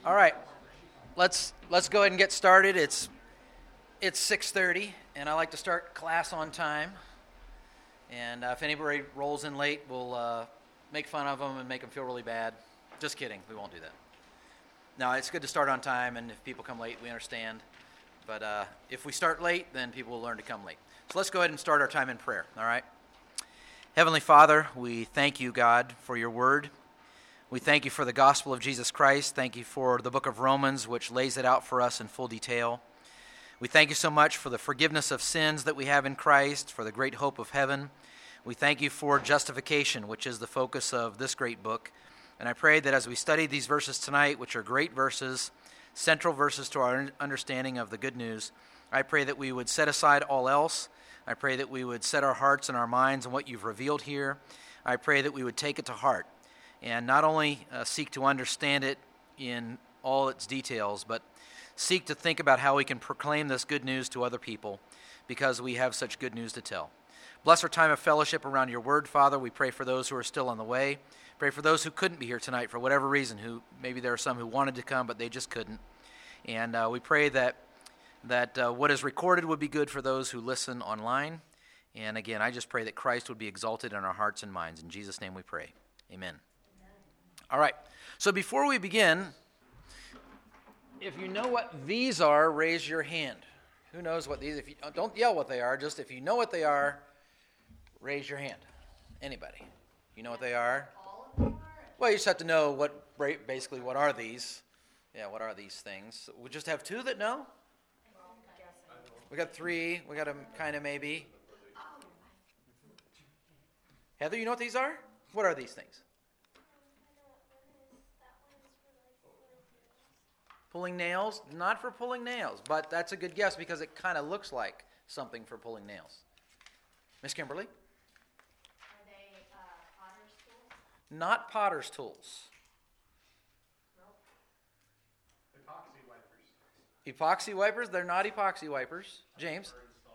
All right, let's go ahead and get started. It's 6:30, and I like to start class on time. And if anybody rolls in late, we'll make fun of them and make them feel really bad. Just kidding, we won't do that. No, it's good to start on time, and if people come late, we understand. But if we start late, then people will learn to come late. So let's go ahead and start our time in prayer, all right? Heavenly Father, we thank you, God, for your word. We thank you for the gospel of Jesus Christ. Thank you for the book of Romans, which lays it out for us in full detail. We thank you so much for the forgiveness of sins that we have in Christ, for the great hope of heaven. We thank you for justification, which is the focus of this great book. And I pray that as we study these verses tonight, which are great verses, central verses to our understanding of the good news, I pray that we would set aside all else. I pray that we would set our hearts and our minds on what you've revealed here. I pray that we would take it to heart and not only seek to understand it in all its details, but seek to think about how we can proclaim this good news to other people because we have such good news to tell. Bless our time of fellowship around your word, Father. We pray for those who are still on the way. Pray for those who couldn't be here tonight for whatever reason, who maybe there are some who wanted to come, but they just couldn't. And we pray that what is recorded would be good for those who listen online. And again, I just pray that Christ would be exalted in our hearts and minds. In Jesus' name we pray. Amen. All right, so before we begin, if you know what these are, raise your hand. Who knows what these, if you don't yell what they are, just if you know what they are, raise your hand. Anybody? You know what they are? Well, you just have to know what are these. Yeah, what are these things? We just have two that know? We got three. We got a kind of maybe. Heather, you know what these are? What are these things? Pulling nails? Not for pulling nails, but that's a good guess because it kind of looks like something for pulling nails. Miss Kimberly? Are they potter's tools? Not potter's tools. Nope. Epoxy wipers? They're not epoxy wipers. James?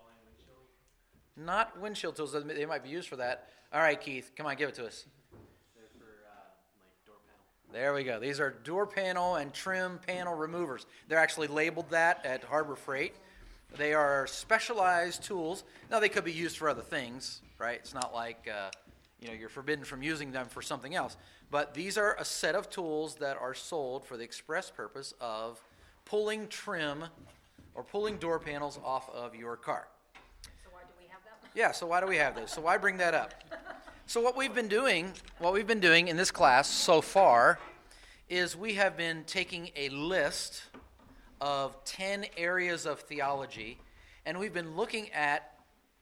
Not windshield tools. They might be used for that. All right, Keith, come on, give it to us. They're for door panel. There we go. These are door panel and trim panel removers. They're actually labeled that at Harbor Freight. They are specialized tools. Now, they could be used for other things, right? It's not like you're forbidden from using them for something else. But these are a set of tools that are sold for the express purpose of pulling trim or pulling door panels off of your car. So why do we have them? Yeah, so why do we have those? So why bring that up? So what we've been doing in this class so far is we have been taking a list of 10 areas of theology, and we've been looking at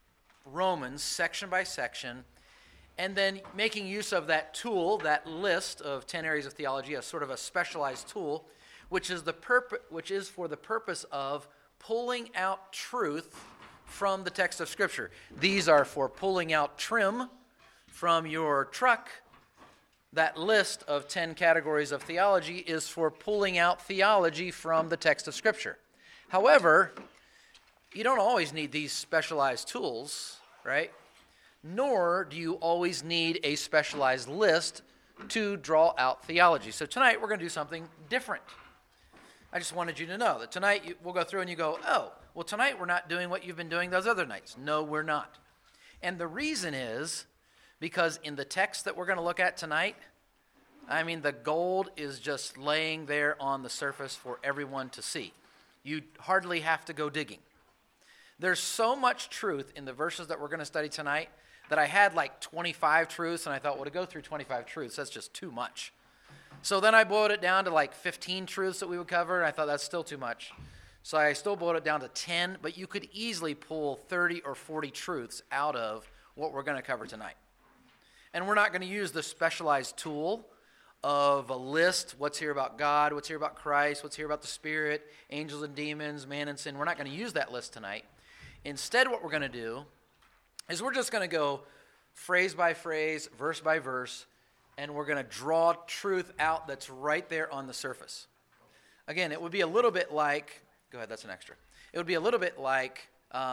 Romans section by section, and then making use of that tool, that list of 10 areas of theology, as sort of a specialized tool, which is for the purpose of pulling out truth from the text of Scripture. These are for pulling out trim from your truck. That list of 10 categories of theology is for pulling out theology from the text of Scripture. However, you don't always need these specialized tools, right? Nor do you always need a specialized list to draw out theology. So tonight we're going to do something different. I just wanted you to know that tonight we'll go through and you go, oh, well, tonight we're not doing what you've been doing those other nights. No, we're not. And the reason is because in the text that we're going to look at tonight, the gold is just laying there on the surface for everyone to see. You hardly have to go digging. There's so much truth in the verses that we're going to study tonight that I had like 25 truths, and I thought, well, to go through 25 truths, that's just too much. So then I boiled it down to like 15 truths that we would cover, and I thought that's still too much. So I still boiled it down to 10, but you could easily pull 30 or 40 truths out of what we're going to cover tonight. And we're not going to use the specialized tool of a list, what's here about God, what's here about Christ, what's here about the Spirit, angels and demons, man and sin. We're not going to use that list tonight. Instead, what we're going to do is we're just going to go phrase by phrase, verse by verse, and we're going to draw truth out that's right there on the surface. Again, it would be a little bit like, go ahead, that's an extra. It would be a little bit like,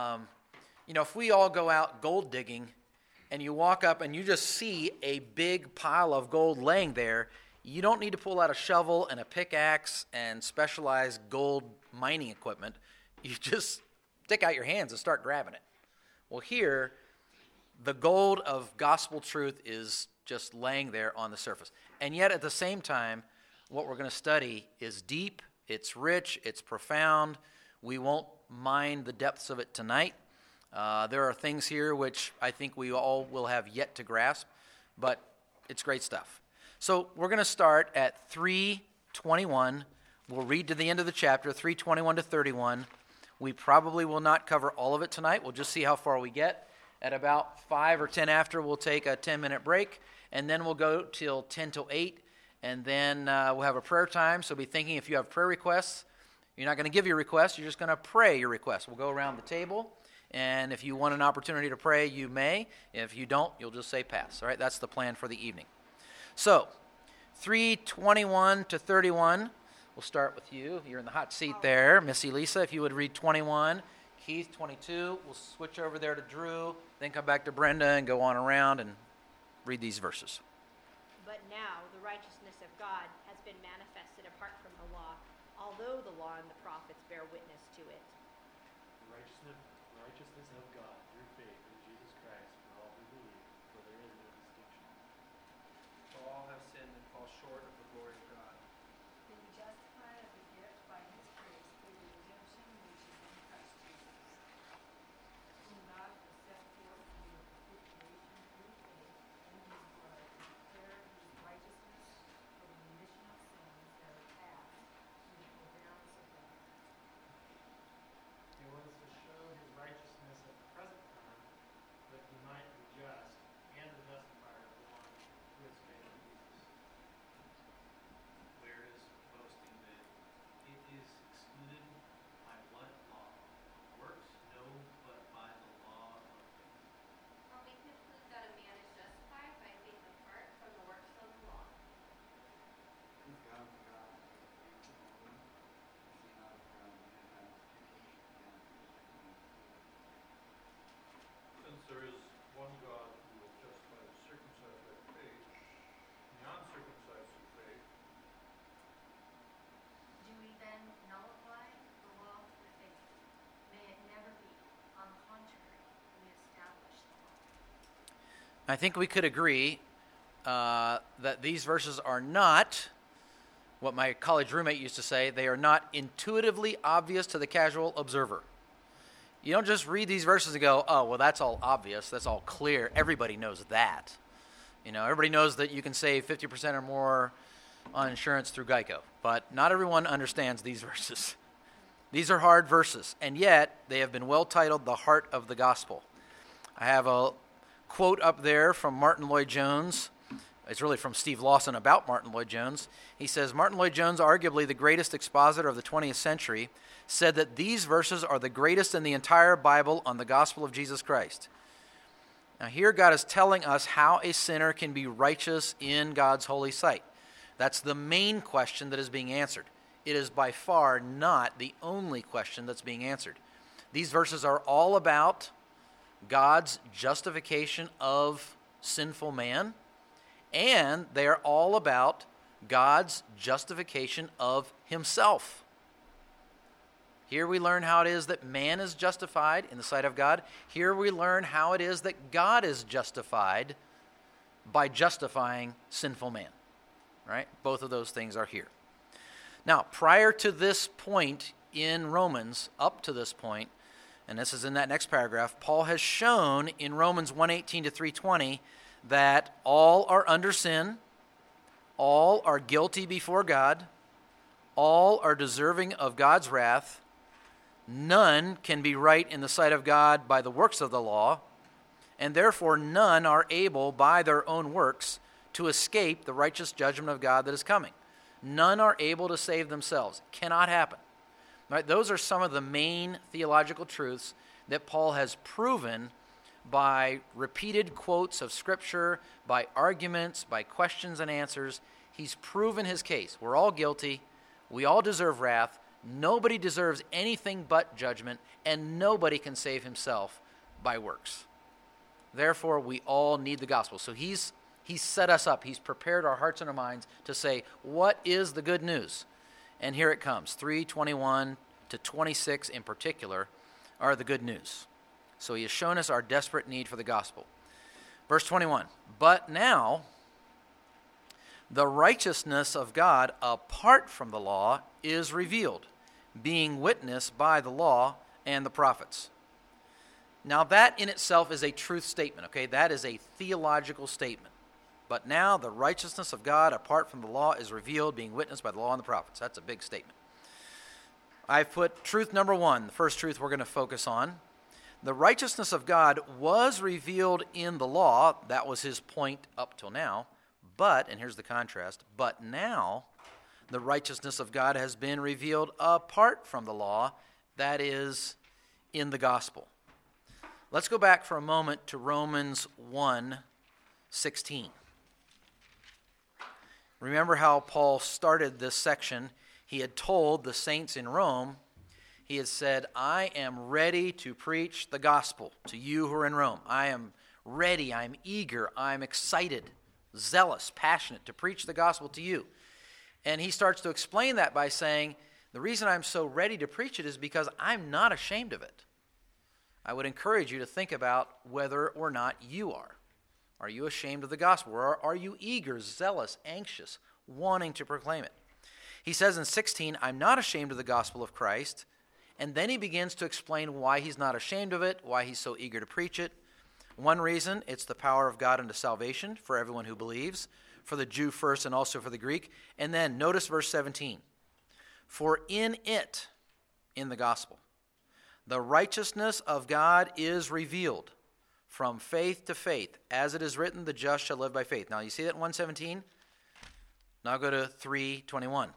if we all go out gold digging and you walk up and you just see a big pile of gold laying there, You don't need to pull out a shovel and a pickaxe and specialized gold mining equipment. You just stick out your hands and start grabbing it. Well, here, the gold of gospel truth is just laying there on the surface. And yet, at the same time, what we're going to study is deep, it's rich, it's profound. We won't mine the depths of it tonight. There are things here which I think we all will have yet to grasp, but it's great stuff. So we're going to start at 3:21. We'll read to the end of the chapter, 3:21 to 31. We probably will not cover all of it tonight. We'll just see how far we get. At about 5 or 10 after, we'll take a 10-minute break, and then we'll go till 10 till 8, and then we'll have a prayer time. So be thinking if you have prayer requests, you're not going to give your request, you're just going to pray your request. We'll go around the table, and if you want an opportunity to pray, you may. If you don't, you'll just say pass. All right, that's the plan for the evening. So, 3:21 to 31. We'll start with you. You're in the hot seat there. Missy Lisa, if you would read 21. Keith, 22. We'll switch over there to Drew, then come back to Brenda and go on around and read these verses. But now the righteousness of God has been manifested apart from the law, although the law and the prophets bear witness to it. The righteousness of God through faith in Jesus Christ for all who believe, for there is no distinction. For all have sinned and fall short of the glory of God. Being justified as a gift by his grace through the redemption which is in Christ Jesus, whom God has set forth to be a propitiation through faith in his blood, to declare his righteousness for the remission of sins that are past through the forbearance of God. It was to show his righteousness at the present time, that he might be just and the justifier of the one who has faith in Jesus. Where is boasting then? It is excluded by what law? Works? No, but by the law of faith. Or we conclude that a man is justified by faith apart from the works of the law. Whose God is God, is he not of God, and has teachers and Since there is one God who will justify the circumcised by faith, and the uncircumcised through faith, Do we then nullify the law through faith? May it never be. On the contrary, we establish the law. I think we could agree that these verses are not what my college roommate used to say. They are not intuitively obvious to the casual observer. You don't just read these verses and go, oh, well, that's all obvious. That's all clear. Everybody knows that. You know, everybody knows that you can save 50% or more on insurance through Geico. But not everyone understands these verses. These are hard verses, and yet they have been well titled The Heart of the Gospel. I have a quote up there from Martin Lloyd-Jones. It's really from Steve Lawson about Martin Lloyd-Jones. He says, Martin Lloyd-Jones, arguably the greatest expositor of the 20th century, said that these verses are the greatest in the entire Bible on the gospel of Jesus Christ. Now here God is telling us how a sinner can be righteous in God's holy sight. That's the main question that is being answered. It is by far not the only question that's being answered. These verses are all about God's justification of sinful man, and they are all about God's justification of himself. Here we learn how it is that man is justified in the sight of God. Here we learn how it is that God is justified by justifying sinful man. Right? Both of those things are here. Now, prior to this point in Romans, up to this point, and this is in that next paragraph, Paul has shown in Romans 1:18 to 3:20 that all are under sin, all are guilty before God, all are deserving of God's wrath, none can be right in the sight of God by the works of the law, and therefore none are able by their own works to escape the righteous judgment of God that is coming. None are able to save themselves. Cannot happen. Right? Those are some of the main theological truths that Paul has proven by repeated quotes of Scripture, by arguments, by questions and answers. He's proven his case. We're all guilty. We all deserve wrath. Nobody deserves anything but judgment, and nobody can save himself by works. Therefore, we all need the gospel. So he's He's set us up. He's prepared our hearts and our minds to say, what is the good news? And here it comes. 3:21 to 26 in particular are the good news. So he has shown us our desperate need for the gospel. Verse 21, but now the righteousness of God apart from the law is revealed, being witnessed by the law and the prophets. Now that in itself is a truth statement, okay? That is a theological statement. But now the righteousness of God apart from the law is revealed, being witnessed by the law and the prophets. That's a big statement. I've put truth number one, the first truth we're going to focus on. The righteousness of God was revealed in the law. That was his point up till now. But, and here's the contrast, but now the righteousness of God has been revealed apart from the law, that is, in the gospel. Let's go back for a moment to Romans 1:16. Remember how Paul started this section. He had told the saints in Rome, he had said, I am ready to preach the gospel to you who are in Rome. I am ready, I'm eager, I'm excited, zealous, passionate to preach the gospel to you. And he starts to explain that by saying, the reason I'm so ready to preach it is because I'm not ashamed of it. I would encourage you to think about whether or not you are. Are you ashamed of the gospel? Or are you eager, zealous, anxious, wanting to proclaim it? He says in 16, I'm not ashamed of the gospel of Christ. And then he begins to explain why he's not ashamed of it, why he's so eager to preach it. One reason, it's the power of God unto salvation for everyone who believes, for the Jew first and also for the Greek. And then notice verse 17. For in it, in the gospel, the righteousness of God is revealed from faith to faith. As it is written, the just shall live by faith. Now you see that in 1:17? Now go to 3:21.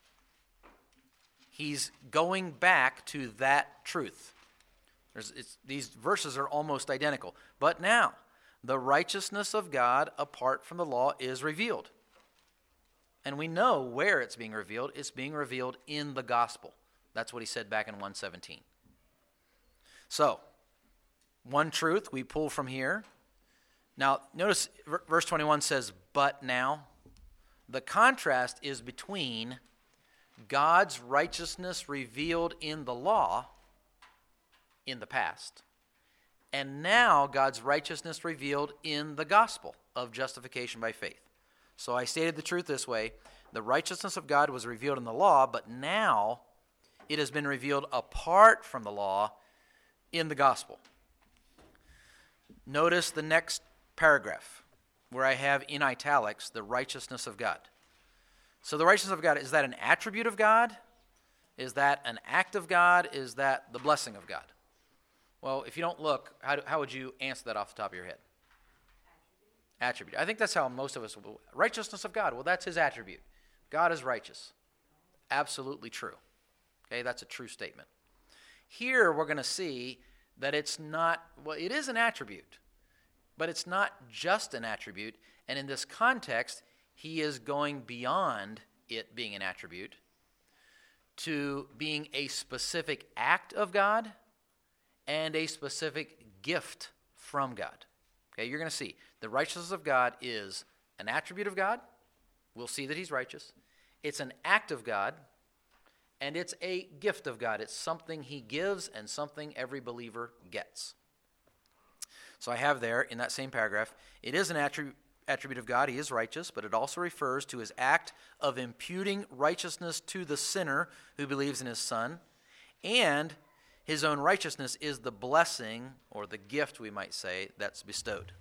He's going back to that truth. These verses are almost identical. But now, the righteousness of God apart from the law is revealed. And we know where it's being revealed. It's being revealed in the gospel. That's what he said back in 1:17. So, one truth we pull from here. Now, notice verse 21 says, but now. The contrast is between God's righteousness revealed in the law in the past, and now God's righteousness revealed in the gospel of justification by faith. So I stated the truth this way. The righteousness of God was revealed in the law, but now it has been revealed apart from the law in the gospel. Notice the next paragraph where I have in italics the righteousness of God. So the righteousness of God, is that an attribute of God? Is that an act of God? Is that the blessing of God? Well, if you don't look, how would you answer that off the top of your head? Attribute. I think that's how most of us will. Righteousness of God, well, that's his attribute. God is righteous. Absolutely true. Okay, that's a true statement. Here we're going to see that it's not, well, it is an attribute, but it's not just an attribute. And in this context, he is going beyond it being an attribute to being a specific act of God and a specific gift from God. Okay, you're going to see the righteousness of God is an attribute of God. We'll see that he's righteous. It's an act of God, and it's a gift of God. It's something he gives and something every believer gets. So I have there in that same paragraph, it is an attribute of God. He is righteous, but it also refers to his act of imputing righteousness to the sinner who believes in his Son, and his own righteousness is the blessing, or the gift, we might say, that's bestowed.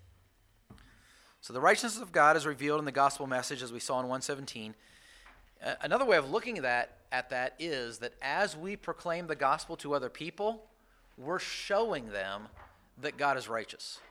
So the righteousness of God is revealed in the gospel message, as we saw in 1:17. Another way of looking at that is that as we proclaim the gospel to other people, we're showing them that God is righteous.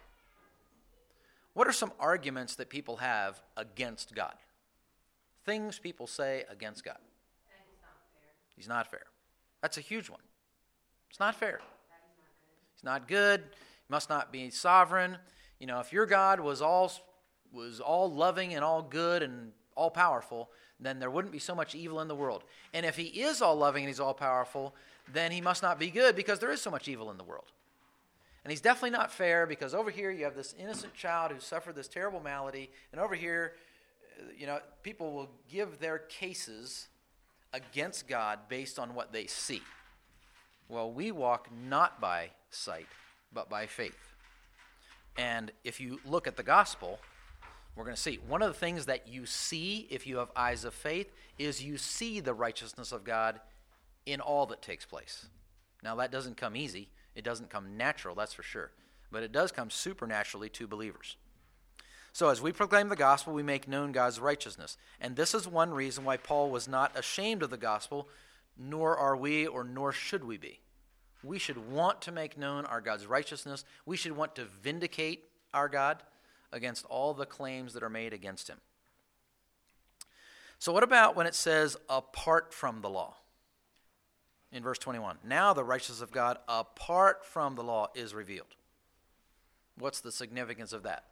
What are some arguments that people have against God? Things people say against God. That he's not fair. He's not fair. That's a huge one. It's not fair. That he's not good. He's not good. He must not be sovereign. You know, if your God was all loving and all good and all powerful, then there wouldn't be so much evil in the world. And if he is all loving and he's all powerful, then he must not be good because there is so much evil in the world. And he's definitely not fair because over here you have this innocent child who suffered this terrible malady, and over here, people will give their cases against God based on what they see. Well, we walk not by sight, but by faith. And if you look at the gospel, we're going to see one of the things that you see if you have eyes of faith is you see the righteousness of God in all that takes place. Now, that doesn't come easy. It doesn't come natural, that's for sure. But it does come supernaturally to believers. So as we proclaim the gospel, we make known God's righteousness. And this is one reason why Paul was not ashamed of the gospel, nor are we, or nor should we be. We should want to make known our God's righteousness. We should want to vindicate our God against all the claims that are made against him. So what about when it says apart from the law? In verse 21, now the righteousness of God apart from the law is revealed. What's the significance of that?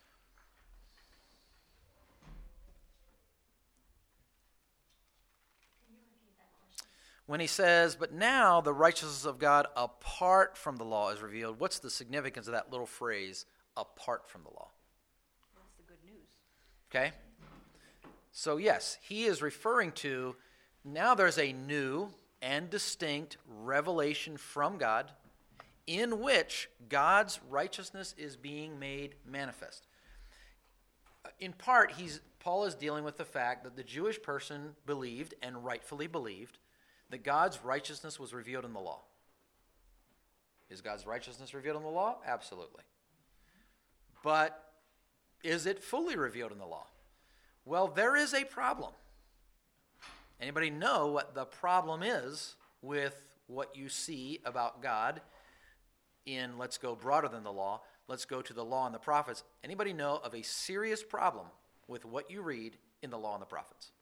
When he says, but now the righteousness of God apart from the law is revealed, what's the significance of that little phrase, apart from the law? That's the good news. Okay? So yes, he is referring to, now there's a new and distinct revelation from God in which God's righteousness is being made manifest. In part, Paul is dealing with the fact that the Jewish person believed, and rightfully believed, that God's righteousness was revealed in the law. Is God's righteousness revealed in the law? Absolutely. But is it fully revealed in the law? Well, there is a problem. Anybody know what the problem is with what you see about God in, let's go broader than the law, let's go to the law and the prophets. Anybody know of a serious problem with what you read in the law and the prophets?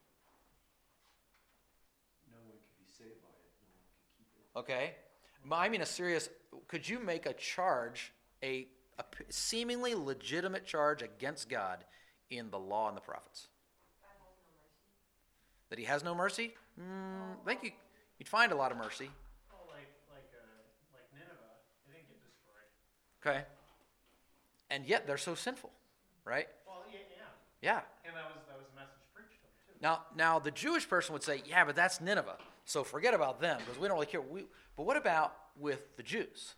Okay? I mean a serious, could you make a charge, a seemingly legitimate charge against God in the law and the prophets? That he has no mercy? I think you'd find a lot of mercy. Oh, like Nineveh, they didn't get destroyed. Okay? And yet they're so sinful, right? Well, yeah. Yeah. And that was the message preached to them, too. Now the Jewish person would say, yeah, but that's Nineveh, so forget about them because we don't really care. But what about with the Jews?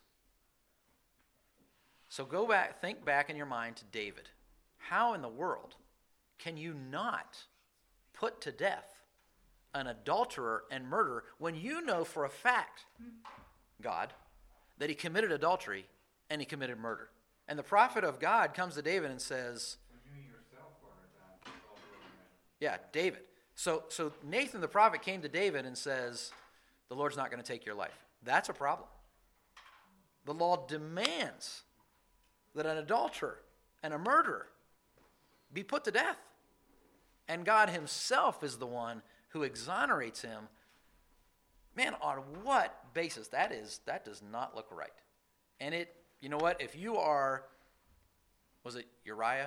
So go back, think back in your mind to David. How in the world can you not put to death an adulterer and murderer when you know for a fact, God, that he committed adultery and he committed murder? And the prophet of God comes to David and says, You yourself are that adulterer. yeah, David. So Nathan the prophet came to David and says, the Lord's not going to take your life. That's a problem. The law demands that an adulterer and a murderer be put to death. And God himself is the one who exonerates him. Man, on what basis? That does not look right. And you know what? If you are, was it Uriah?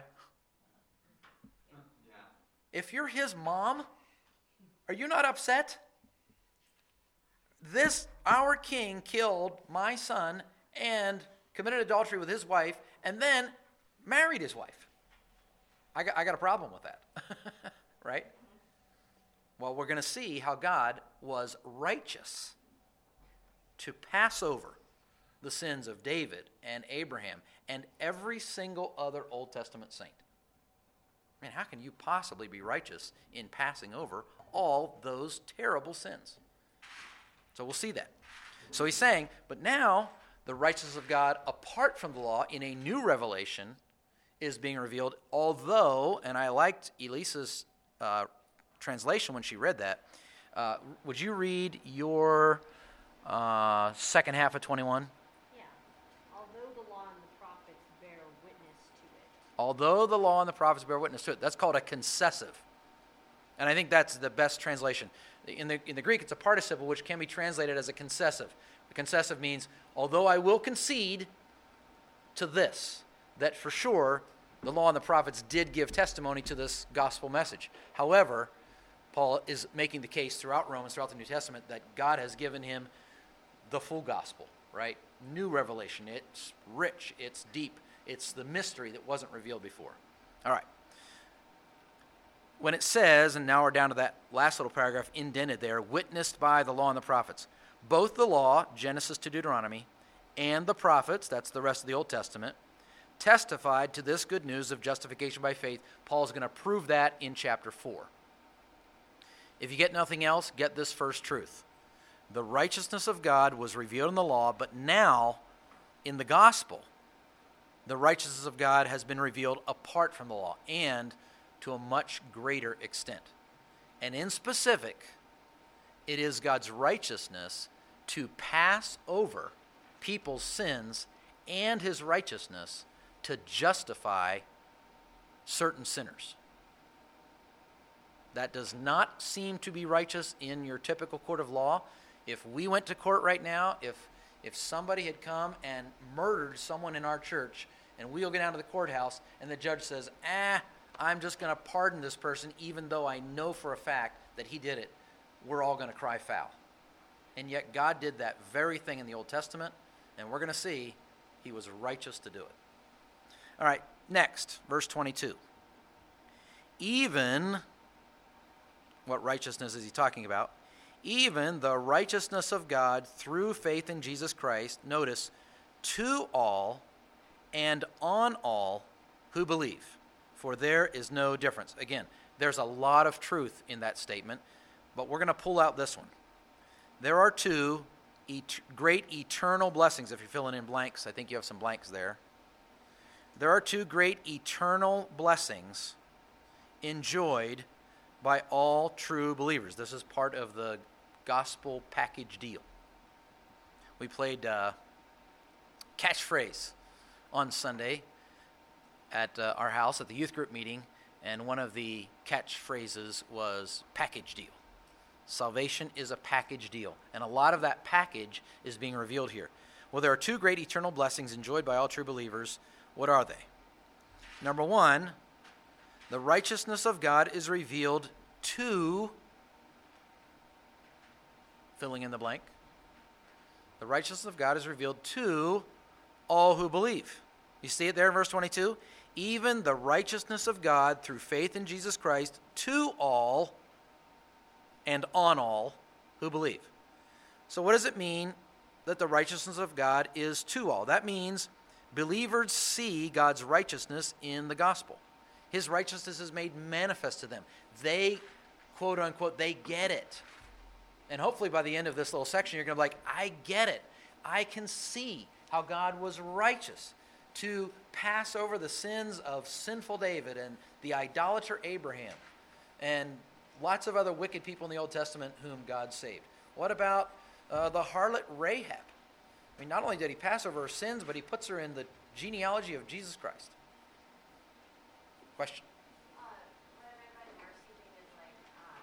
Yeah. If you're his mom, are you not upset? Our king killed my son and committed adultery with his wife and then married his wife. I got a problem with that, right? Well, we're going to see how God was righteous to pass over the sins of David and Abraham and every single other Old Testament saint. Man, how can you possibly be righteous in passing over all those terrible sins? So we'll see that. So he's saying, but now the righteousness of God apart from the law in a new revelation is being revealed, although, and I liked Elisa's translation when she read that. Would you read your second half of 21? Yeah. Although the law and the prophets bear witness to it. Although the law and the prophets bear witness to it. That's called a concessive. And I think that's the best translation. In the Greek, it's a participle which can be translated as a concessive. The concessive means, although I will concede to this, that for sure the law and the prophets did give testimony to this gospel message. However, Paul is making the case throughout Romans, throughout the New Testament, that God has given him the full gospel, right? new revelation. It's rich. It's deep. It's the mystery that wasn't revealed before. All right. When it says, and now we're down to that last little paragraph indented there, witnessed by the law and the prophets. Both the law, Genesis to Deuteronomy, and the prophets, that's the rest of the Old Testament, testified to this good news of justification by faith. Paul's going to prove that in chapter 4. If you get nothing else, get this first truth. The righteousness of God was revealed in the law, but now, in the gospel, the righteousness of God has been revealed apart from the law, and to a much greater extent. And in specific, it is God's righteousness to pass over people's sins and his righteousness to justify certain sinners. That does not seem to be righteous in your typical court of law. If we went to court right now, if somebody had come and murdered someone in our church, and we'll go down to the courthouse, and the judge says, I'm just going to pardon this person even though I know for a fact that he did it, we're all going to cry foul. And yet God did that very thing in the Old Testament, and we're going to see he was righteous to do it. All right, next, verse 22. Even, what righteousness is he talking about? Even the righteousness of God through faith in Jesus Christ, notice, to all and on all who believe. For there is no difference. Again, there's a lot of truth in that statement, but we're going to pull out this one. There are two great eternal blessings. If you're filling in blanks, I think you have some blanks there. There are two great eternal blessings enjoyed by all true believers. This is part of the gospel package deal. We played catchphrase on Sunday at our house at the youth group meeting, and one of the catchphrases was package deal. Salvation is a package deal, and a lot of that package is being revealed here. Well, there are two great eternal blessings enjoyed by all true believers. What are they? Number one, the righteousness of God is revealed to, filling in the blank, the righteousness of God is revealed to all who believe. You see it there in verse 22? Even the righteousness of God through faith in Jesus Christ to all and on all who believe. So what does it mean that the righteousness of God is to all? That means believers see God's righteousness in the gospel. His righteousness is made manifest to them. They, quote unquote, they get it. And hopefully by the end of this little section, you're going to be like, I get it. I can see how God was righteous to pass over the sins of sinful David and the idolater Abraham and lots of other wicked people in the Old Testament whom God saved. What about the harlot Rahab? I mean, not only did he pass over her sins, but he puts her in the genealogy of Jesus Christ. Question? What I meant by the mercy thing is like,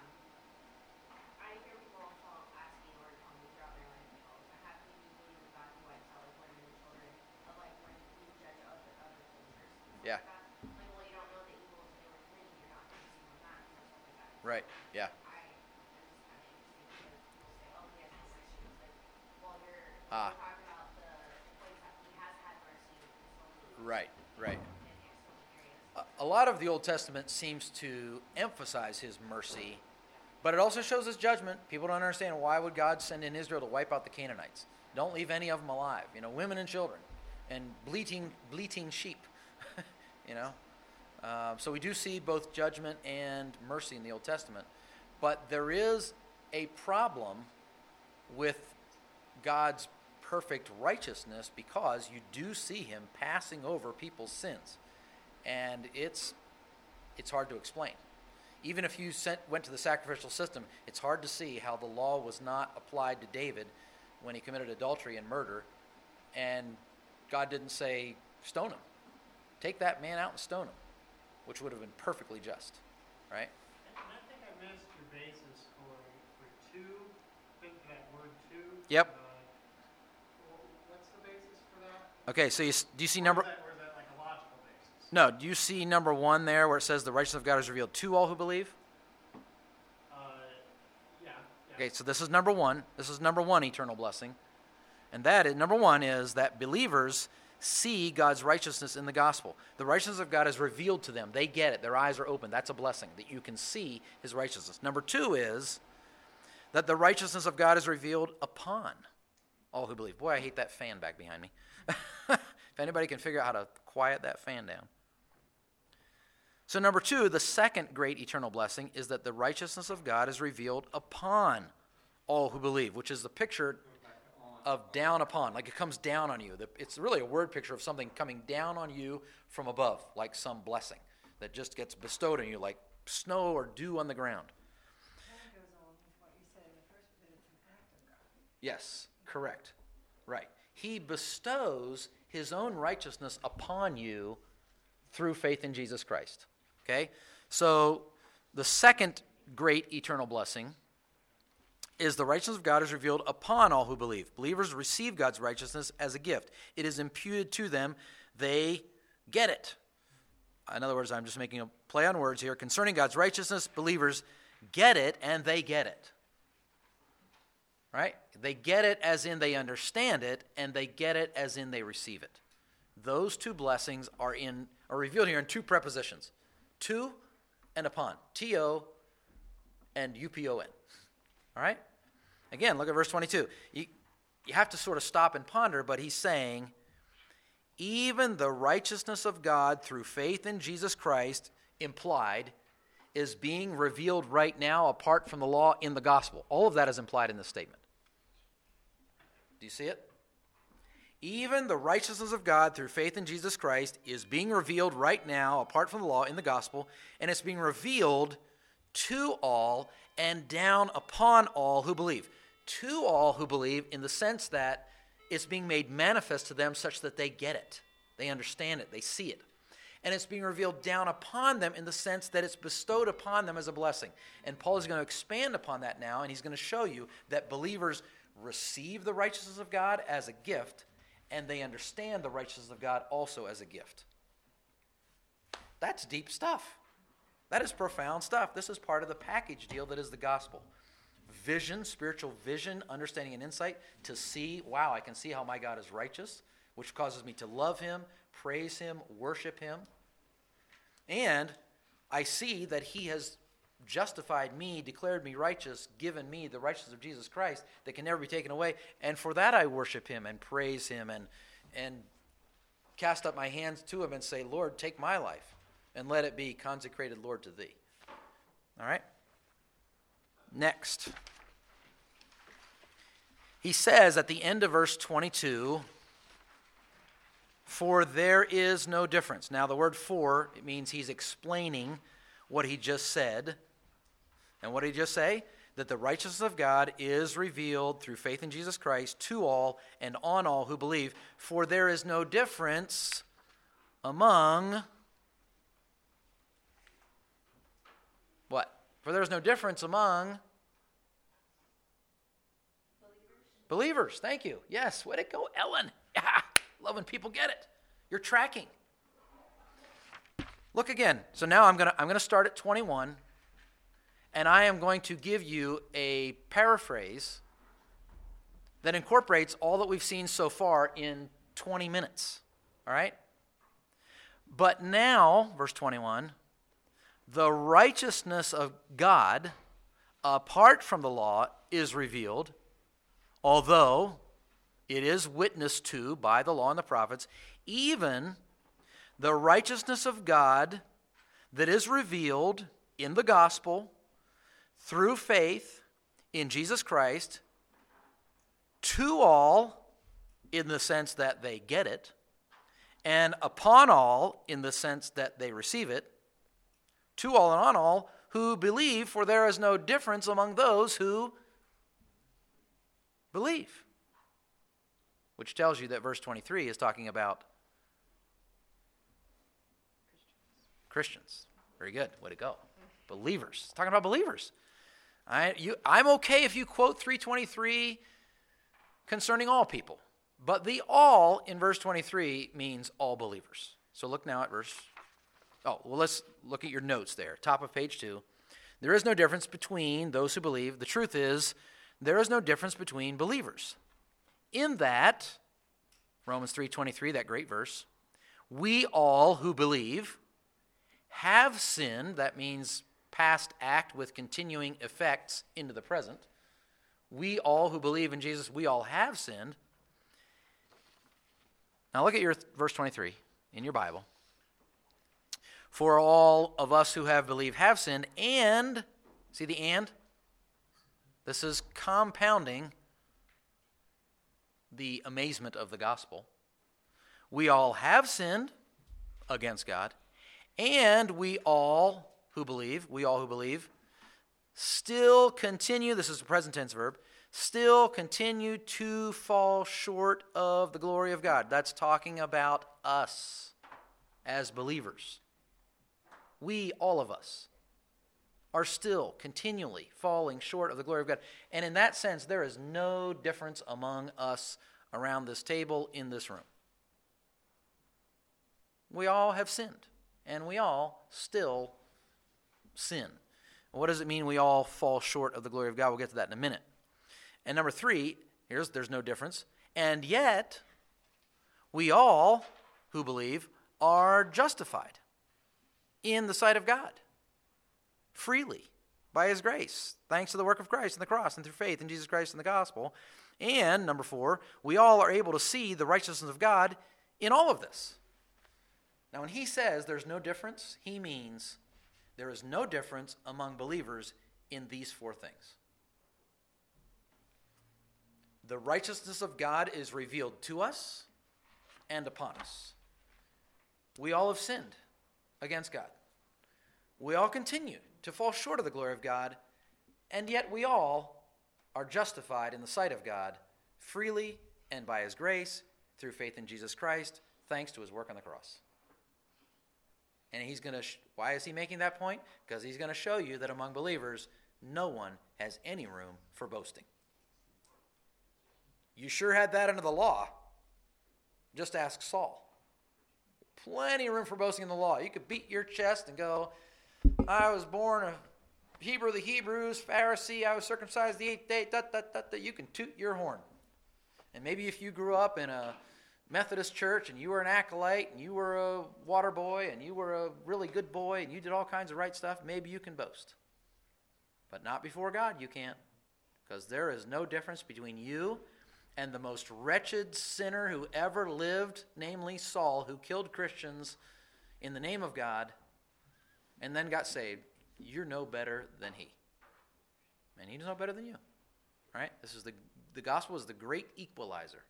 I hear people also asking or telling me throughout my life, like, oh, I have to be believe in God who wipes out like women and children, but like when you judge other cultures. Yeah. Like, well, you don't know the evils they were committing, you're not focusing on that and stuff like that. Right, yeah. I'm just kind of interested because people say, oh, he has no mercy. It's like, well, you're talking about the points that he has had mercy in so many Right, right. in so many areas. A lot of the Old Testament seems to emphasize his mercy, but it also shows his judgment. People don't understand, why would God send in Israel to wipe out the Canaanites? Don't leave any of them alive. You know, women and children, and bleating sheep. You know, so we do see both judgment and mercy in the Old Testament, but there is a problem with God's perfect righteousness because you do see him passing over people's sins. And it's hard to explain. Even if you went to the sacrificial system, it's hard to see how the law was not applied to David when he committed adultery and murder, and God didn't say, stone him. Take that man out and stone him, which would have been perfectly just, right? And I think I missed your basis for two, that word two. Yep. What's the basis for that? Okay, so do you see number... Or is that like a logical basis? No, do you see number 1 there where it says the righteousness of God is revealed to all who believe? Yeah. Okay, so this is number 1. This is number 1 eternal blessing. And that is, number one, is that believers see God's righteousness in the gospel. The righteousness of God is revealed to them. They get it. Their eyes are open. That's a blessing, that you can see his righteousness. Number two is that the righteousness of God is revealed upon all who believe. Boy, I hate that fan back behind me. If anybody can figure out how to quiet that fan down. So number two, the second great eternal blessing is that the righteousness of God is revealed upon all who believe, which is the picture of down upon, like it comes down on you. It's really a word picture of something coming down on you from above, like some blessing that just gets bestowed on you, like snow or dew on the ground. That goes on with what you said in the first, that it's an act of God. Yes, correct. Right. He bestows his own righteousness upon you through faith in Jesus Christ. Okay? So the second great eternal blessing is the righteousness of God is revealed upon all who believe. Believers receive God's righteousness as a gift. It is imputed to them. They get it. In other words, I'm just making a play on words here. Concerning God's righteousness, believers get it and they get it. Right? They get it as in they understand it, and they get it as in they receive it. Those two blessings are revealed here in two prepositions. To and upon. T-O and U-P-O-N. All right? Again, look at verse 22. You have to sort of stop and ponder, but he's saying, even the righteousness of God through faith in Jesus Christ, implied, is being revealed right now apart from the law in the gospel. All of that is implied in this statement. Do you see it? Even the righteousness of God through faith in Jesus Christ is being revealed right now apart from the law in the gospel, and it's being revealed to all and down upon all who believe. To all who believe in the sense that it's being made manifest to them such that they get it. They understand it. They see it. And it's being revealed down upon them in the sense that it's bestowed upon them as a blessing. And Paul is going to expand upon that now, and he's going to show you that believers receive the righteousness of God as a gift, and they understand the righteousness of God also as a gift. That's deep stuff. That is profound stuff. This is part of the package deal that is the gospel. Vision, spiritual vision, understanding and insight to see, wow, I can see how my God is righteous, which causes me to love him, praise him, worship him. And I see that he has justified me, declared me righteous, given me the righteousness of Jesus Christ that can never be taken away. And for that I worship him and praise him and cast up my hands to him and say, Lord, take my life and let it be consecrated, Lord, to thee. All right? Next. He says at the end of verse 22, for there is no difference. Now the word for, it means he's explaining what he just said. And what did he just say? That the righteousness of God is revealed through faith in Jesus Christ to all and on all who believe. For there is no difference among... What? For there is no difference among... Believers. Thank you. Yes, way to go, Ellen. Yeah, love when people get it. You're tracking. Look again. So now I'm gonna start at 21, and I am going to give you a paraphrase that incorporates all that we've seen so far in 20 minutes. All right? But now, verse 21, the righteousness of God apart from the law is revealed, although it is witnessed to by the law and the prophets, even the righteousness of God that is revealed in the gospel through faith in Jesus Christ to all in the sense that they get it, and upon all in the sense that they receive it, to all and on all who believe, for there is no difference among those who believe. Which tells you that verse 23 is talking about Christians. Very good. Way to go. Believers. It's talking about believers. I'm okay if you quote 3:23 concerning all people. But the all in verse 23 means all believers. So look now at let's look at your notes there. Top of page 2. There is no difference between those who believe. The truth is, there is no difference between believers. In that, Romans 3:23, that great verse, we all who believe have sinned. That means past act with continuing effects into the present. We all who believe in Jesus, we all have sinned. Now look at your verse 23 in your Bible. For all of us who have believed have sinned, and, see the and? This is compounding the amazement of the gospel. We all have sinned against God, and we all who believe, still continue, this is a present tense verb, still continue to fall short of the glory of God. That's talking about us as believers. We, all of us, are still continually falling short of the glory of God. And in that sense, there is no difference among us around this table in this room. We all have sinned, and we all still sin. What does it mean we all fall short of the glory of God? We'll get to that in a minute. And number 3, there's no difference. And yet, we all who believe are justified in the sight of God freely by his grace, thanks to the work of Christ on the cross and through faith in Jesus Christ and the gospel. And number 4, we all are able to see the righteousness of God in all of this. Now, when he says there's no difference, he means there is no difference among believers in these 4 things. The righteousness of God is revealed to us and upon us. We all have sinned against God. We all continue to fall short of the glory of God, and yet we all are justified in the sight of God freely and by his grace through faith in Jesus Christ, thanks to his work on the cross. And he's going to, why is he making that point? Because he's going to show you that among believers, no one has any room for boasting. You sure had that under the law. Just ask Saul. Plenty of room for boasting in the law. You could beat your chest and go, I was born a Hebrew of the Hebrews, Pharisee, I was circumcised the 8th day, You can toot your horn. And maybe if you grew up in a Methodist church and you were an acolyte and you were a water boy and you were a really good boy and you did all kinds of right stuff, maybe you can boast. But not before God, you can't. Because there is no difference between you and the most wretched sinner who ever lived, namely Saul, who killed Christians in the name of God and then got saved. You're no better than he. And he's no better than you. Right? This is the gospel is the great equalizer.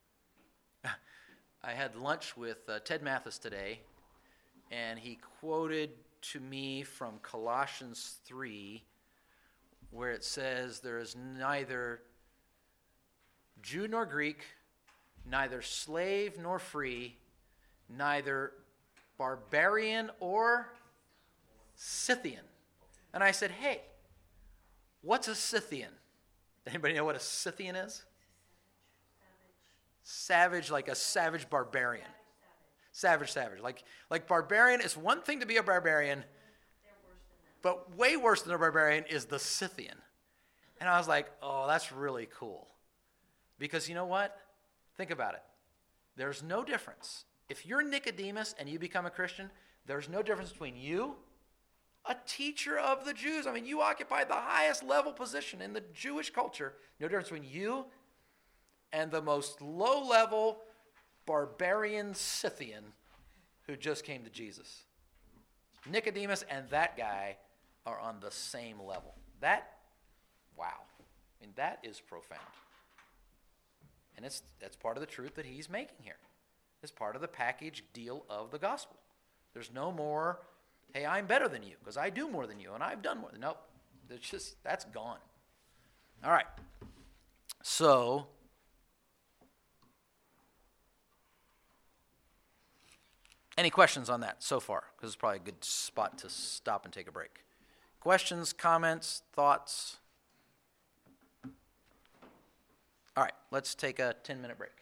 I had lunch with Ted Mathis today, and he quoted to me from Colossians 3, where it says, there is neither Jew nor Greek, neither slave nor free, neither barbarian or Scythian. And I said, hey, what's a Scythian? Anybody know what a Scythian is? Savage, like a savage barbarian. Savage. Like barbarian is one thing to be a barbarian, but way worse than a barbarian is the Scythian. And I was like, oh, that's really cool. Because you know what? Think about it. There's no difference. If you're Nicodemus and you become a Christian, there's no difference between you, a teacher of the Jews. I mean, you occupy the highest level position in the Jewish culture. No difference between you and the most low-level barbarian Scythian who just came to Jesus. Nicodemus and that guy are on the same level. Wow. I mean, that is profound. And that's part of the truth that he's making here. It's part of the package deal of the gospel. There's no more, hey, I'm better than you because I do more than you and I've done more. Nope. That's gone. All right. So, any questions on that so far? Because it's probably a good spot to stop and take a break. Questions, comments, thoughts? All right, let's take a 10-minute break.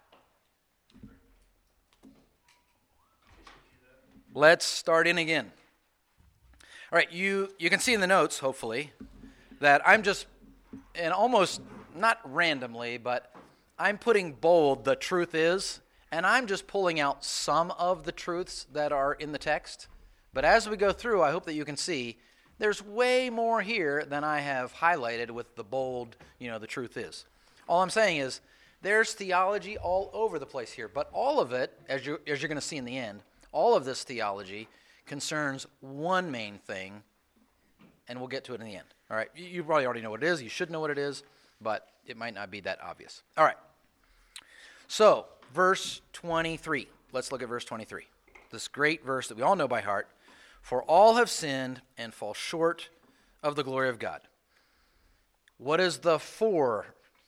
Let's start in again. All right, you can see in the notes, hopefully, that I'm just, and almost not randomly, but I'm putting bold the truth is, and I'm just pulling out some of the truths that are in the text. But as we go through, I hope that you can see there's way more here than I have highlighted with the bold, the truth is. All I'm saying is there's theology all over the place here, but all of it, as you're going to see in the end, all of this theology concerns one main thing, and we'll get to it in the end. All right, you probably already know what it is. You should know what it is, but it might not be that obvious. All right, so verse 23. Let's look at verse 23. This great verse that we all know by heart. For all have sinned and fall short of the glory of God. What is the for?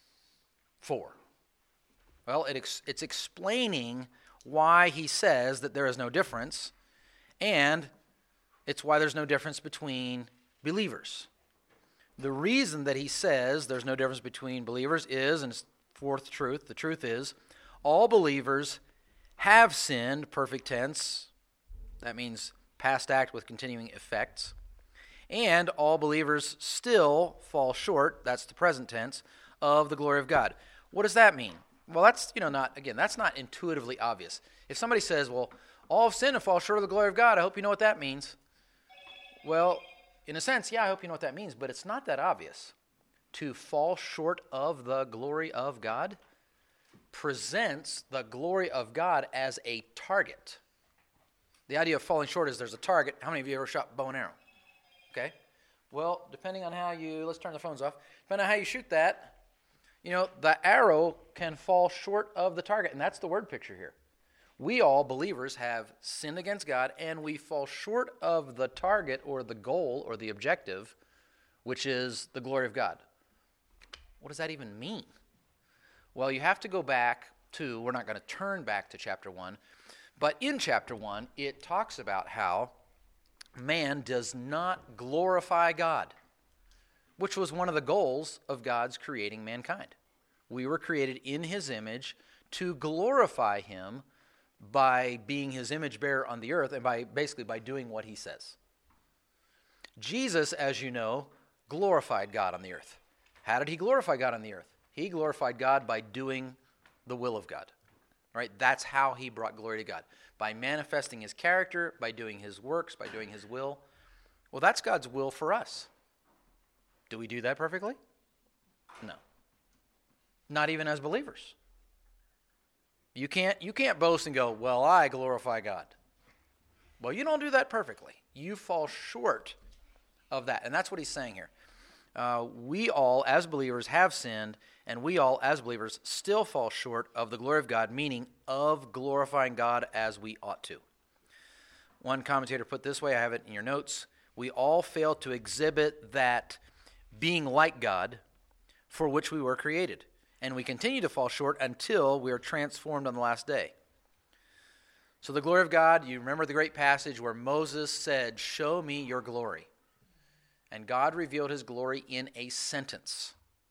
Well, it's explaining why he says that there is no difference, and it's why there's no difference between believers. The reason that he says there's no difference between believers is, and fourth truth, the truth is, all believers have sinned, perfect tense. That means past act with continuing effects. And all believers still fall short, that's the present tense, of the glory of God. What does that mean? Well, that's, that's not intuitively obvious. If somebody says, well, all have sinned and fall short of the glory of God, I hope you know what that means. Well, in a sense, yeah, I hope you know what that means, but it's not that obvious. To fall short of the glory of God presents the glory of God as a target. The idea of falling short is there's a target. How many of you ever shot bow and arrow? Okay. Well, depending on how let's turn the phones off. Depending on how you shoot that, the arrow can fall short of the target, and that's the word picture here. We all, believers, have sinned against God, and we fall short of the target or the goal or the objective, which is the glory of God. What does that even mean? Well, you have to go back to, we're not going to turn back to chapter 1, but in chapter 1, it talks about how man does not glorify God, which was one of the goals of God's creating mankind. We were created in his image to glorify him by being his image bearer on the earth and by doing what he says. Jesus, as you know, glorified God on the earth. How did he glorify God on the earth? He glorified God by doing the will of God. Right? That's how he brought glory to God. By manifesting his character, by doing his works, by doing his will. Well, that's God's will for us. Do we do that perfectly? No. Not even as believers. You can't boast and go, well, I glorify God. Well, you don't do that perfectly. You fall short of that. And that's what he's saying here. We all, as believers, have sinned, and we all, as believers, still fall short of the glory of God, meaning of glorifying God as we ought to. One commentator put it this way, I have it in your notes, we all fail to exhibit that being like God for which we were created, and we continue to fall short until we are transformed on the last day. So the glory of God, you remember the great passage where Moses said, show me your glory. And God revealed his glory in a sentence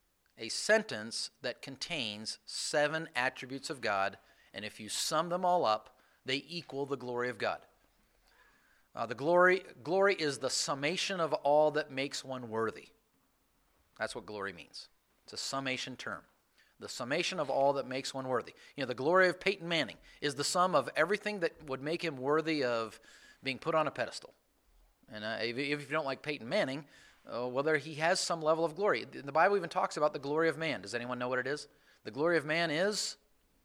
that contains 7 attributes of God, and if you sum them all up, they equal the glory of God. The glory is the summation of all that makes one worthy. That's what glory means. It's a summation term. The summation of all that makes one worthy. The glory of Peyton Manning is the sum of everything that would make him worthy of being put on a pedestal. And if you don't like Peyton Manning, whether he has some level of glory. The Bible even talks about the glory of man. Does anyone know what it is? The glory of man is?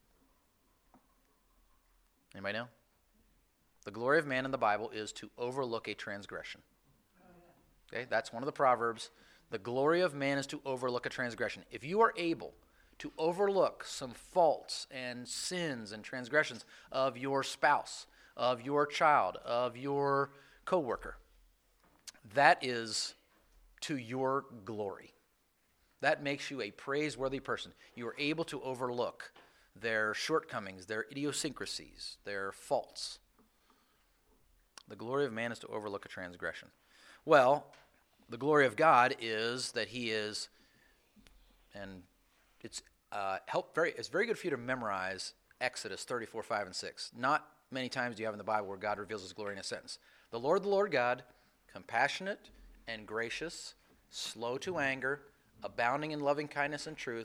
Anybody know? The glory of man in the Bible is to overlook a transgression. Okay, that's one of the Proverbs. The glory of man is to overlook a transgression. If you are able to overlook some faults and sins and transgressions of your spouse, of your child, of your coworker, that is to your glory. That makes you a praiseworthy person. You are able to overlook their shortcomings, their idiosyncrasies, their faults. The glory of man is to overlook a transgression. Well, the glory of God is that he is, and it's very good for you to memorize Exodus 34, 5, and 6. Not many times do you have in the Bible where God reveals his glory in a sentence. The Lord God, compassionate and gracious, slow to anger, abounding in loving kindness and truth,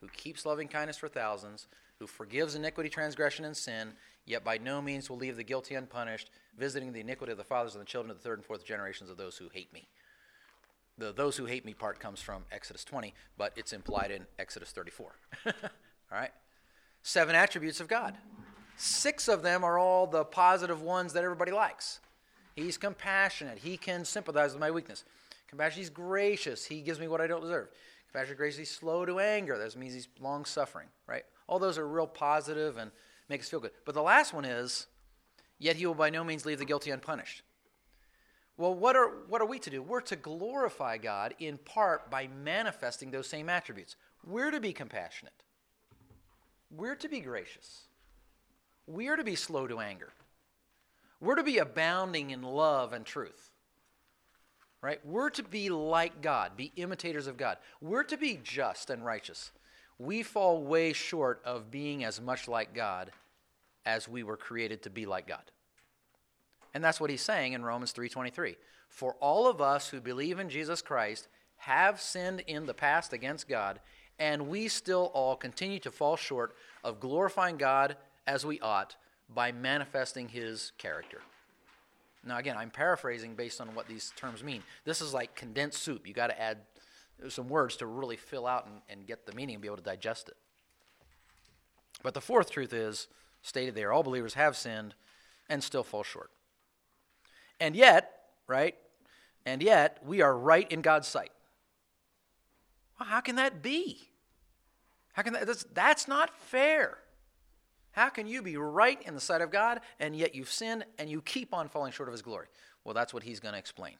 who keeps loving kindness for thousands, who forgives iniquity, transgression, and sin, yet by no means will leave the guilty unpunished, visiting the iniquity of the fathers and the children of the third and fourth generations of those who hate me. The those who hate me part comes from Exodus 20, but it's implied in Exodus 34. All right? 7 attributes of God. 6 of them are all the positive ones that everybody likes. He's compassionate. He can sympathize with my weakness. Compassion, he's gracious. He gives me what I don't deserve. Compassionate, gracious, he's slow to anger. That means he's long-suffering, right? All those are real positive and make us feel good. But the last one is, yet he will by no means leave the guilty unpunished. Well, what are we to do? We're to glorify God in part by manifesting those same attributes. We're to be compassionate. We're to be gracious. We're to be slow to anger. We're to be abounding in love and truth. Right? We're to be like God, be imitators of God. We're to be just and righteous. We fall way short of being as much like God as we were created to be like God. And that's what he's saying in Romans 3:23. For all of us who believe in Jesus Christ have sinned in the past against God, and we still all continue to fall short of glorifying God as we ought by manifesting his character. Now, again, I'm paraphrasing based on what these terms mean. This is like condensed soup. You got to add some words to really fill out and get the meaning and be able to digest it. But the fourth truth is stated there. All believers have sinned and still fall short. And yet, right? And yet, we are right in God's sight. Well, how can that be? How can that's not fair. How can you be right in the sight of God, and yet you've sinned, and you keep on falling short of his glory? Well, that's what he's going to explain.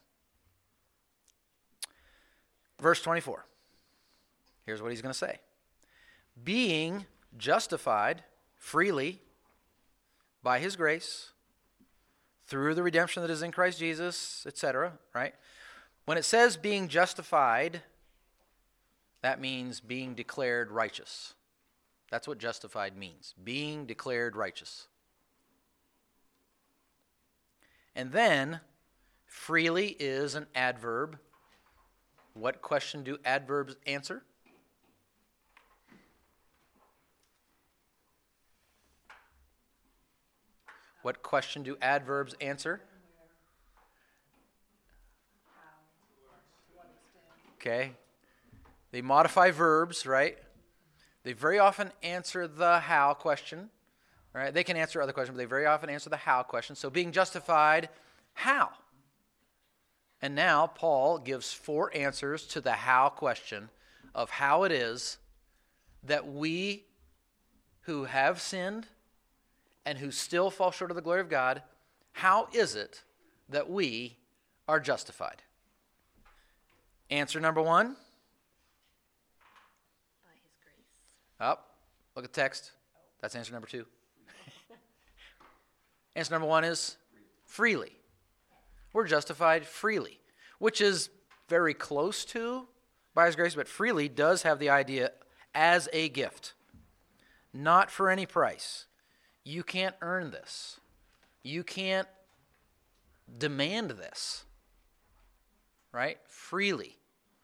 Verse 24. Here's what he's going to say. Being justified freely by his grace, through the redemption that is in Christ Jesus, etc., right? When it says being justified, that means being declared righteous. That's what justified means, being declared righteous. And then, freely is an adverb. What question do adverbs answer? What question do adverbs answer? Okay. They modify verbs, right? They very often answer the how question. Right? They can answer other questions, but they very often answer the how question. So being justified, how? And now Paul gives 4 answers to the how question of how it is that we who have sinned and who still fall short of the glory of God, how is it that we are justified? Answer number 1. By his grace. Up. Look at the text. That's answer number 2. Answer number 1 is freely. We're justified freely, which is very close to by his grace, but freely does have the idea as a gift, not for any price. You can't earn this. You can't demand this. Right? Freely.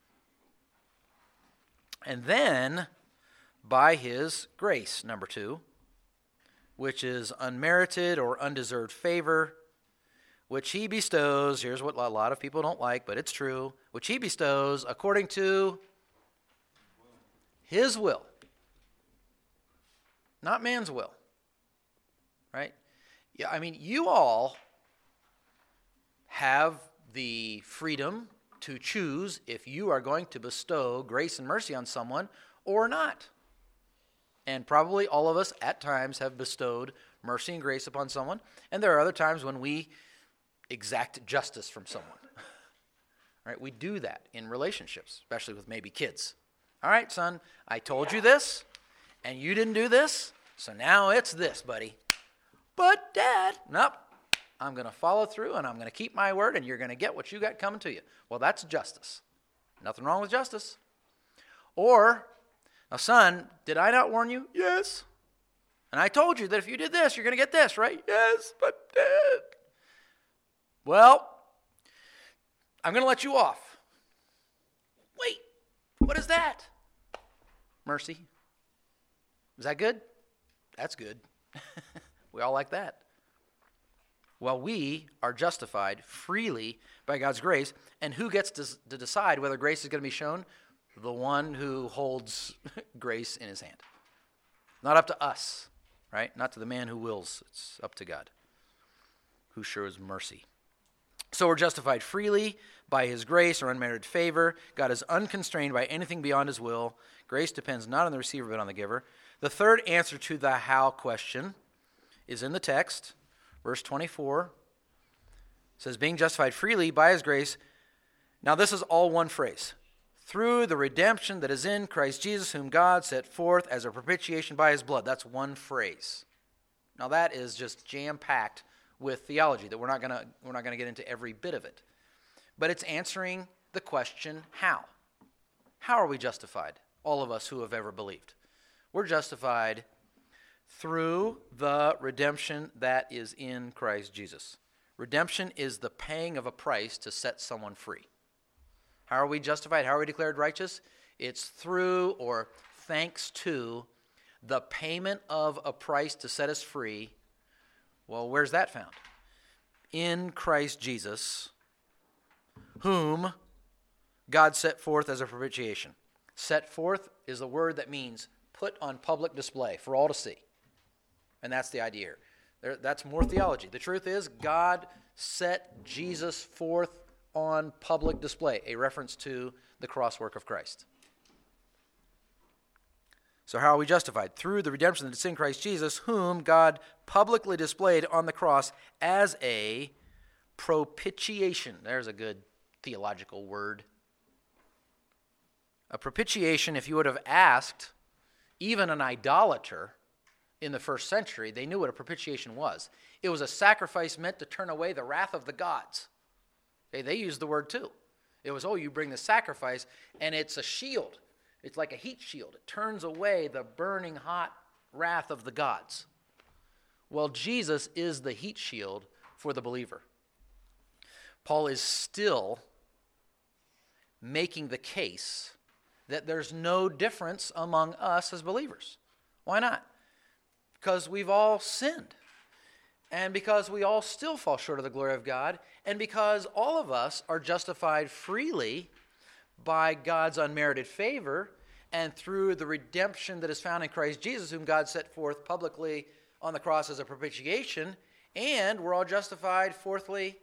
And then, by his grace, number 2, which is unmerited or undeserved favor, which he bestows, here's what a lot of people don't like, but it's true, which he bestows according to his will. Not man's will. Right? Yeah, I mean, you all have the freedom to choose if you are going to bestow grace and mercy on someone or not. And probably all of us at times have bestowed mercy and grace upon someone, and there are other times when we exact justice from someone. Right? We do that in relationships, especially with maybe kids. All right, son, I told you this, and you didn't do this, so now it's this, buddy. But, Dad, nope, I'm going to follow through, and I'm going to keep my word, and you're going to get what you got coming to you. Well, that's justice. Nothing wrong with justice. Or, now, son, did I not warn you? Yes. And I told you that if you did this, you're going to get this, right? Yes, but Dad. Well, I'm going to let you off. Wait, what is that? Mercy. Is that good? That's good. We all like that. Well, we are justified freely by God's grace, and who gets to decide whether grace is going to be shown? The one who holds grace in his hand. Not up to us, right? Not to the man who wills. It's up to God, who shows mercy. So we're justified freely by his grace or unmerited favor. God is unconstrained by anything beyond his will. Grace depends not on the receiver but on the giver. The third answer to the how question is in the text. Verse 24 says, being justified freely by his grace. Now this is all one phrase. Through the redemption that is in Christ Jesus, whom God set forth as a propitiation by his blood. That's one phrase. Now that is just jam-packed with theology that we're not going to get into every bit of it. But it's answering the question, how? How are we justified? All of us who have ever believed. We're justified through the redemption that is in Christ Jesus. Redemption is the paying of a price to set someone free. How are we justified? How are we declared righteous? It's through or thanks to the payment of a price to set us free. Well, where's that found? In Christ Jesus, whom God set forth as a propitiation. Set forth is a word that means put on public display for all to see. And that's the idea here. That's more theology. The truth is, God set Jesus forth on public display, a reference to the cross work of Christ. So how are we justified? Through the redemption that is in Christ Jesus, whom God publicly displayed on the cross as a propitiation. There's a good theological word. A propitiation, if you would have asked even an idolater in the first century, they knew what a propitiation was. It was a sacrifice meant to turn away the wrath of the gods. Okay, they used the word too. It was, you bring the sacrifice, and it's a shield. It's like a heat shield. It turns away the burning hot wrath of the gods. Well, Jesus is the heat shield for the believer. Paul is still making the case that there's no difference among us as believers. Why not? Because we've all sinned. And because we all still fall short of the glory of God. And because all of us are justified freely by God's unmerited favor and through the redemption that is found in Christ Jesus, whom God set forth publicly on the cross as a propitiation. And we're all justified, fourthly,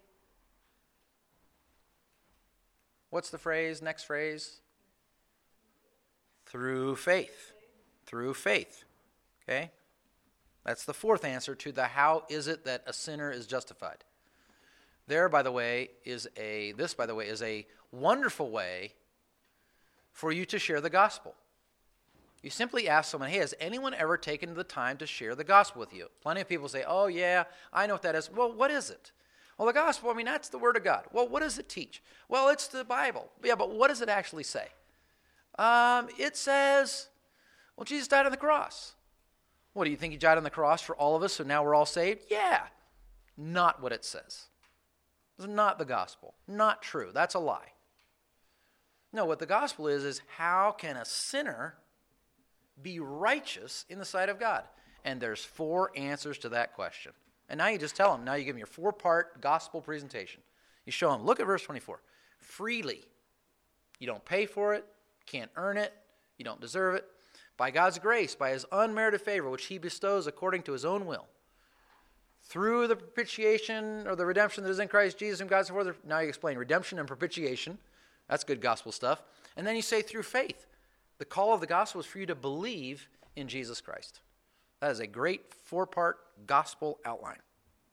what's the phrase, next phrase? Through faith. Through faith. Okay? That's the fourth answer to the how is it that a sinner is justified. This, by the way, is a wonderful way for you to share the gospel. You simply ask someone, hey, has anyone ever taken the time to share the gospel with you? Plenty of people say, oh yeah, I know what that is. Well, what is it? Well, the gospel, that's the word of God. Well, what does it teach? Well, it's the Bible. Yeah, but what does it actually say? It says, well, Jesus died on the cross. What, do you think he died on the cross for all of us, so now we're all saved? Yeah. Not what it says. It's not the gospel. Not true. That's a lie. No, what the gospel is how can a sinner be righteous in the sight of God? And there's 4 answers to that question. And now you just tell them. Now you give them your 4-part gospel presentation. You show them. Look at verse 24. Freely. You don't pay for it. Can't earn it. You don't deserve it. By God's grace, by his unmerited favor, which he bestows according to his own will. Through the propitiation or the redemption that is in Christ Jesus, whom God set forth. Now you explain redemption and propitiation. That's good gospel stuff. And then you say through faith. The call of the gospel is for you to believe in Jesus Christ. That is a great 4-part gospel outline.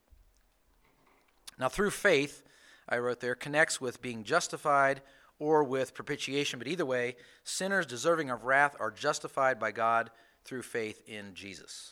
Now, through faith, I wrote there, connects with being justified or with propitiation. But either way, sinners deserving of wrath are justified by God through faith in Jesus.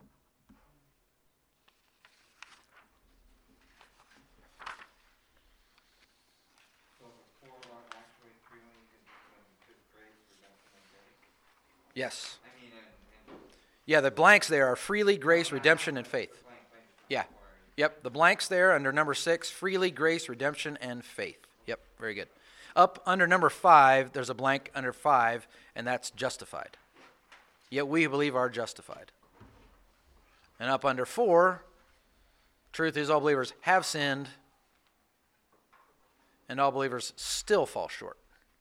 So the 4 are actually freely his grace, redemption, and faith? Yes. And Yeah, the blanks there are freely, grace, redemption, and faith. Yeah. Yep, the blanks there under number 6, freely, grace, redemption, and faith. Yep, very good. Up under number 5, there's a blank under 5, and that's justified. yet we who believe are justified. And up under 4, truth is all believers have sinned, and all believers still fall short.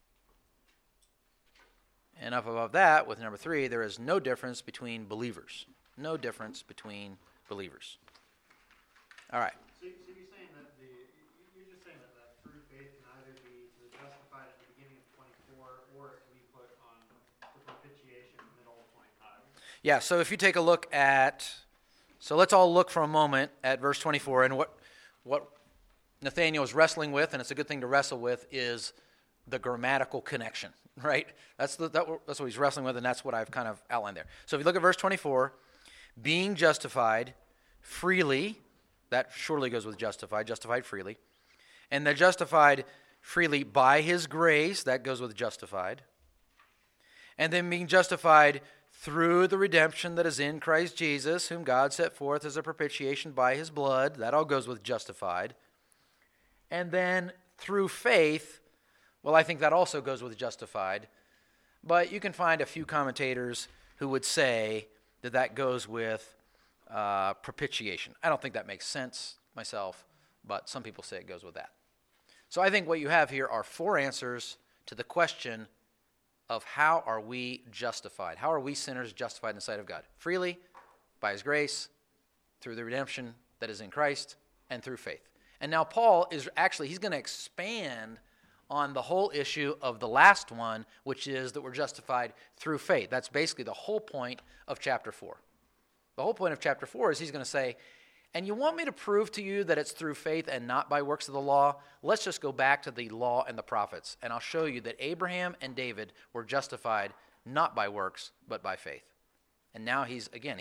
And up above that, with number 3, there is no difference between believers. No difference between believers. All right. So you're saying that you're just saying that through faith can either be the justified at the beginning of 24, or it can be put on the propitiation in the middle of 25. Yeah, so if you take a look at, so let's all look for a moment at verse 24, and what Nathaniel is wrestling with, and it's a good thing to wrestle with, is the grammatical connection, right? That's what he's wrestling with, and that's what I've kind of outlined there. So if you look at verse 24, being justified freely, that surely goes with justified freely, and they're justified freely by his grace, that goes with justified, and then being justified through the redemption that is in Christ Jesus, whom God set forth as a propitiation by his blood, that all goes with justified, and then through faith, well, I think that also goes with justified, but you can find a few commentators who would say that that goes with propitiation. I don't think that makes sense myself, but some people say it goes with that. So I think what you have here are 4 answers to the question of how are we justified? How are we sinners justified in the sight of God? Freely, by his grace, through the redemption that is in Christ, and through faith. And now Paul is actually, he's going to expand on the whole issue of the last one, which is that we're justified through faith. That's basically the whole point of chapter 4. The whole point of chapter 4 is he's going to say, and you want me to prove to you that it's through faith and not by works of the law? Let's just go back to the law and the prophets, and I'll show you that Abraham and David were justified not by works, but by faith. And now he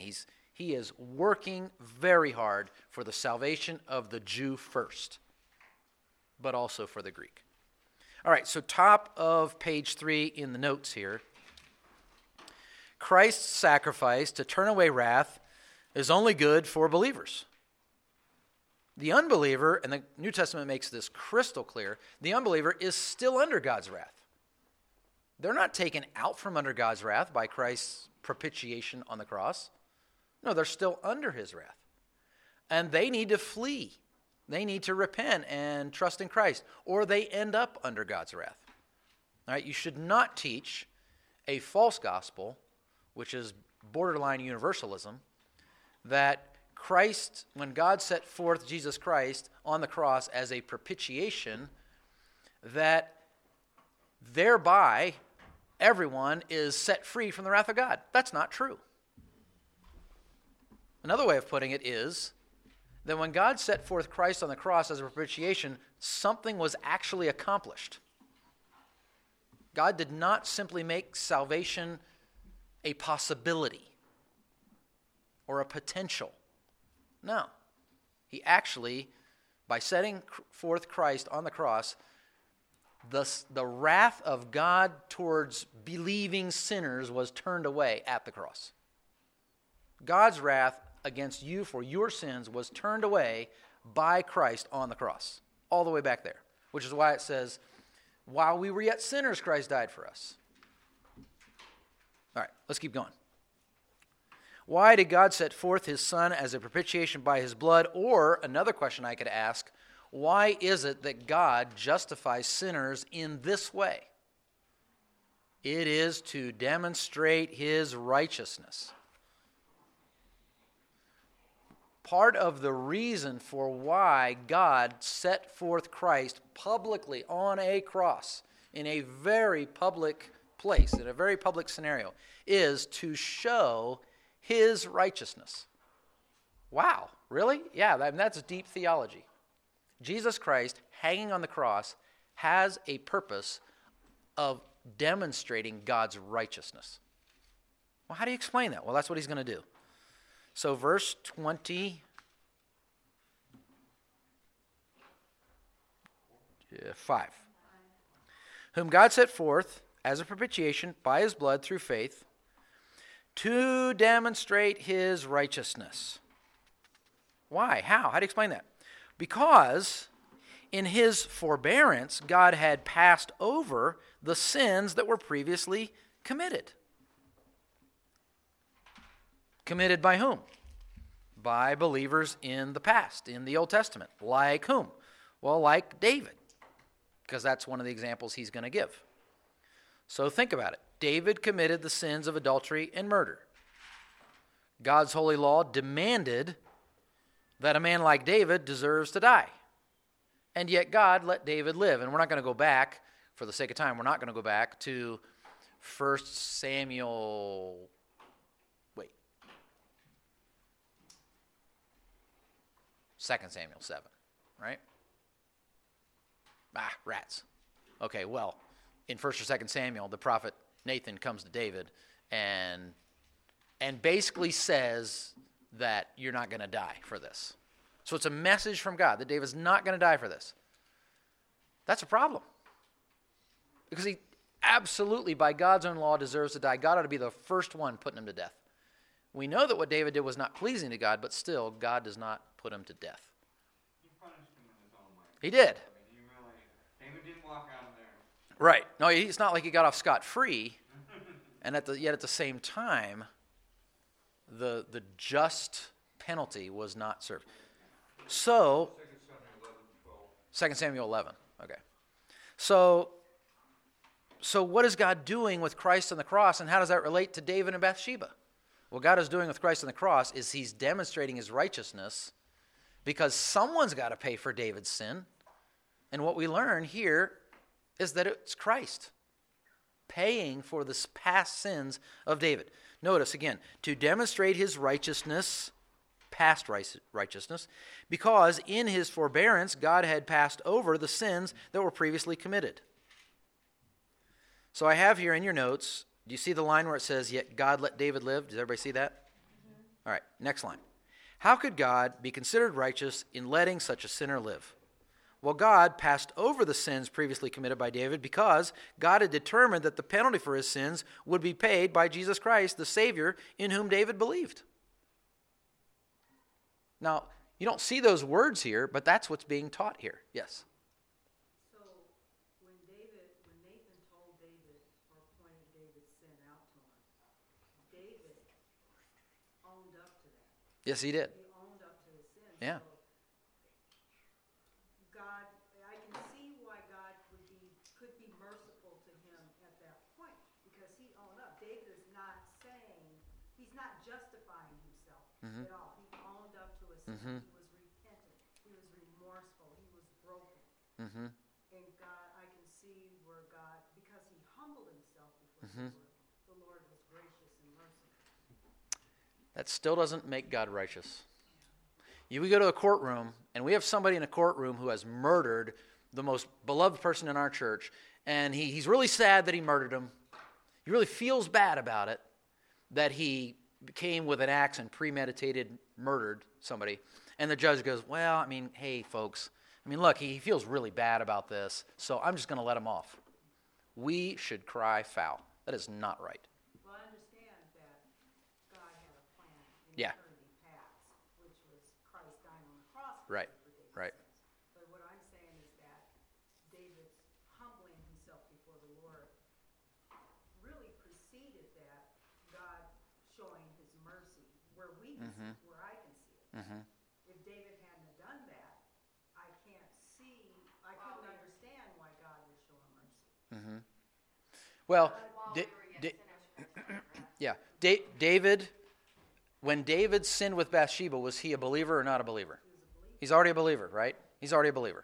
is working very hard for the salvation of the Jew first, but also for the Greek. All right, so top of page 3 in the notes here. Christ's sacrifice to turn away wrath is only good for believers. The unbeliever, and the New Testament makes this crystal clear, the unbeliever is still under God's wrath. They're not taken out from under God's wrath by Christ's propitiation on the cross. No, they're still under his wrath. And they need to flee. They need to repent and trust in Christ, or they end up under God's wrath. All right, you should not teach a false gospel, which is borderline universalism, that Christ, when God set forth Jesus Christ on the cross as a propitiation, that thereby everyone is set free from the wrath of God. That's not true. Another way of putting it is that when God set forth Christ on the cross as a propitiation, something was actually accomplished. God did not simply make salvation a possibility or a potential. No. He actually, by setting forth Christ on the cross, the wrath of God towards believing sinners was turned away at the cross. God's wrath against you for your sins was turned away by Christ on the cross, all the way back there, which is why it says, while we were yet sinners, Christ died for us. All right, let's keep going. Why did God set forth his Son as a propitiation by his blood? Or, another question I could ask, why is it that God justifies sinners in this way? It is to demonstrate his righteousness. Part of the reason for why God set forth Christ publicly on a cross in a very public place, in a very public scenario, is to show his righteousness. Wow, really? Yeah, that's deep theology. Jesus Christ, hanging on the cross, has a purpose of demonstrating God's righteousness. Well, how do you explain that? Well, that's what he's going to do. So verse 25, whom God set forth as a propitiation by his blood through faith to demonstrate his righteousness. Why? How? How do you explain that? Because in his forbearance, God had passed over the sins that were previously committed. Committed by whom? By believers in the past, in the Old Testament. Like whom? Well, like David, because that's one of the examples he's going to give. So think about it. David committed the sins of adultery and murder. God's holy law demanded that a man like David deserves to die. And yet God let David live. And we're not going to go back, for the sake of time, we're not going to go back to 1 Samuel, 2 Samuel 7, right? Rats. Okay, well, in 1 or 2 Samuel, the prophet Nathan comes to David and basically says that you're not going to die for this. So it's a message from God that David's not going to die for this. That's a problem. Because he absolutely, by God's own law, deserves to die. God ought to be the first one putting him to death. We know that what David did was not pleasing to God, but still, God does not put him to death. He punished him in his own way. He did. I mean, David didn't walk out of there. Right. No, it's not like he got off scot-free. And yet at the same time, the just penalty was not served. So, 2 Samuel 11. Okay. So what is God doing with Christ on the cross, and how does that relate to David and Bathsheba? What God is doing with Christ on the cross is he's demonstrating his righteousness because someone's got to pay for David's sin. And what we learn here is that it's Christ paying for the past sins of David. Notice again, to demonstrate his righteousness, past righteousness, because in his forbearance God had passed over the sins that were previously committed. So I have here in your notes, do you see the line where it says, yet God let David live? Does everybody see that? Mm-hmm. All right, next line. How could God be considered righteous in letting such a sinner live? Well, God passed over the sins previously committed by David because God had determined that the penalty for his sins would be paid by Jesus Christ, the Savior, in whom David believed. Now, you don't see those words here, but that's what's being taught here. Yes? So, when Nathan told David, or pointed David's sin out to him, David owned up to that. Yes, he did. He owned up to his sin. Yeah. So God, I can see why God could be merciful to him at that point, because he owned up. David is not saying, he's not justifying himself at all. He owned up to his sin. He was repentant. He was remorseful. He was broken. Mm-hmm. And God, I can see where God, because he humbled himself before the Lord was gracious and merciful. That still doesn't make God righteous. We go to a courtroom, and we have somebody in a courtroom who has murdered the most beloved person in our church, and he's really sad that he murdered him. He really feels bad about it, that he came with an axe and premeditated murdered somebody. And the judge goes, well, I mean, hey, folks, look, he feels really bad about this, so I'm just going to let him off. We should cry foul. That is not right. Well, I understand that God had a plan in eternity past, which was Christ dying on the cross for Right, David's right. sins. But what I'm saying is that David's humbling himself before the Lord really preceded that God showing his mercy where we can see, where I can see it. Mm-hmm. If David hadn't have done that, I couldn't understand why God was showing mercy. Mm-hmm. Well, While we were yet sinners, yeah, David, when David sinned with Bathsheba, was he a believer or not a believer? He's already a believer, right? He's already a believer.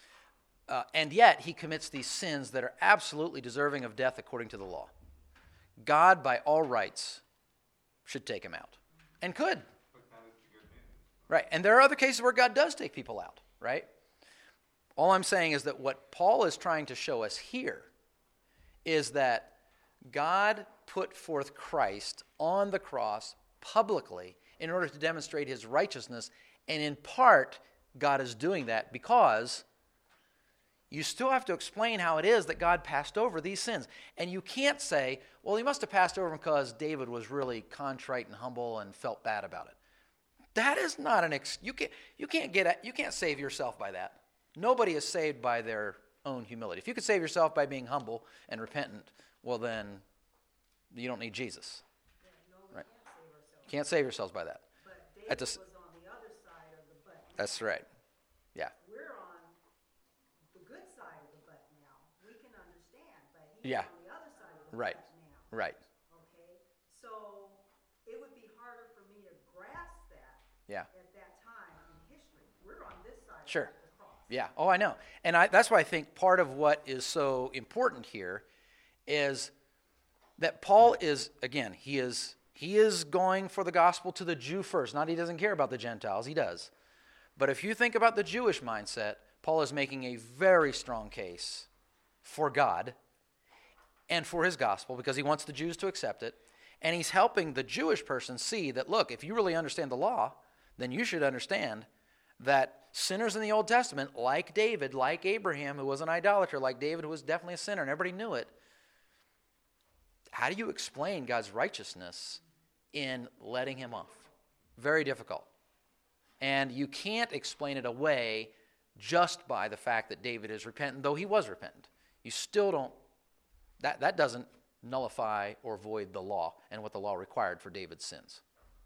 And yet, he commits these sins that are absolutely deserving of death according to the law. God, by all rights, should take him out. And could. But that is the good news. Right. And there are other cases where God does take people out, right? All I'm saying is that what Paul is trying to show us here is that God put forth Christ on the cross publicly in order to demonstrate his righteousness. And in part, God is doing that because you still have to explain how it is that God passed over these sins. And you can't say, well, he must have passed over them because David was really contrite and humble and felt bad about it. That is not an you can't save yourself by that. Nobody is saved by their own humility. If you could save yourself by being humble and repentant, well then you don't need Jesus. We Right. can't save ourselves. You can't save yourselves by that. But At David the s- was on the other side of the but now. That's right. Yeah. We're on the good side of the but now. We can understand, but he's Yeah. on the other side of the Right. but now. Right. Okay? So it would be harder for me to grasp that Yeah. at that time in history. We're on this side Sure. of the cross. Yeah. Oh, I know. And that's why I think part of what is so important here is that Paul is, again, he is going for the gospel to the Jew first. Not he doesn't care about the Gentiles. He does. But if you think about the Jewish mindset, Paul is making a very strong case for God and for his gospel because he wants the Jews to accept it. And he's helping the Jewish person see that, look, if you really understand the law, then you should understand that sinners in the Old Testament, like David, like Abraham, who was an idolater, like David, who was definitely a sinner, and everybody knew it, how do you explain God's righteousness in letting him off? Very difficult. And you can't explain it away just by the fact that David is repentant, though he was repentant. You still don't, that doesn't nullify or void the law and what the law required for David's sins.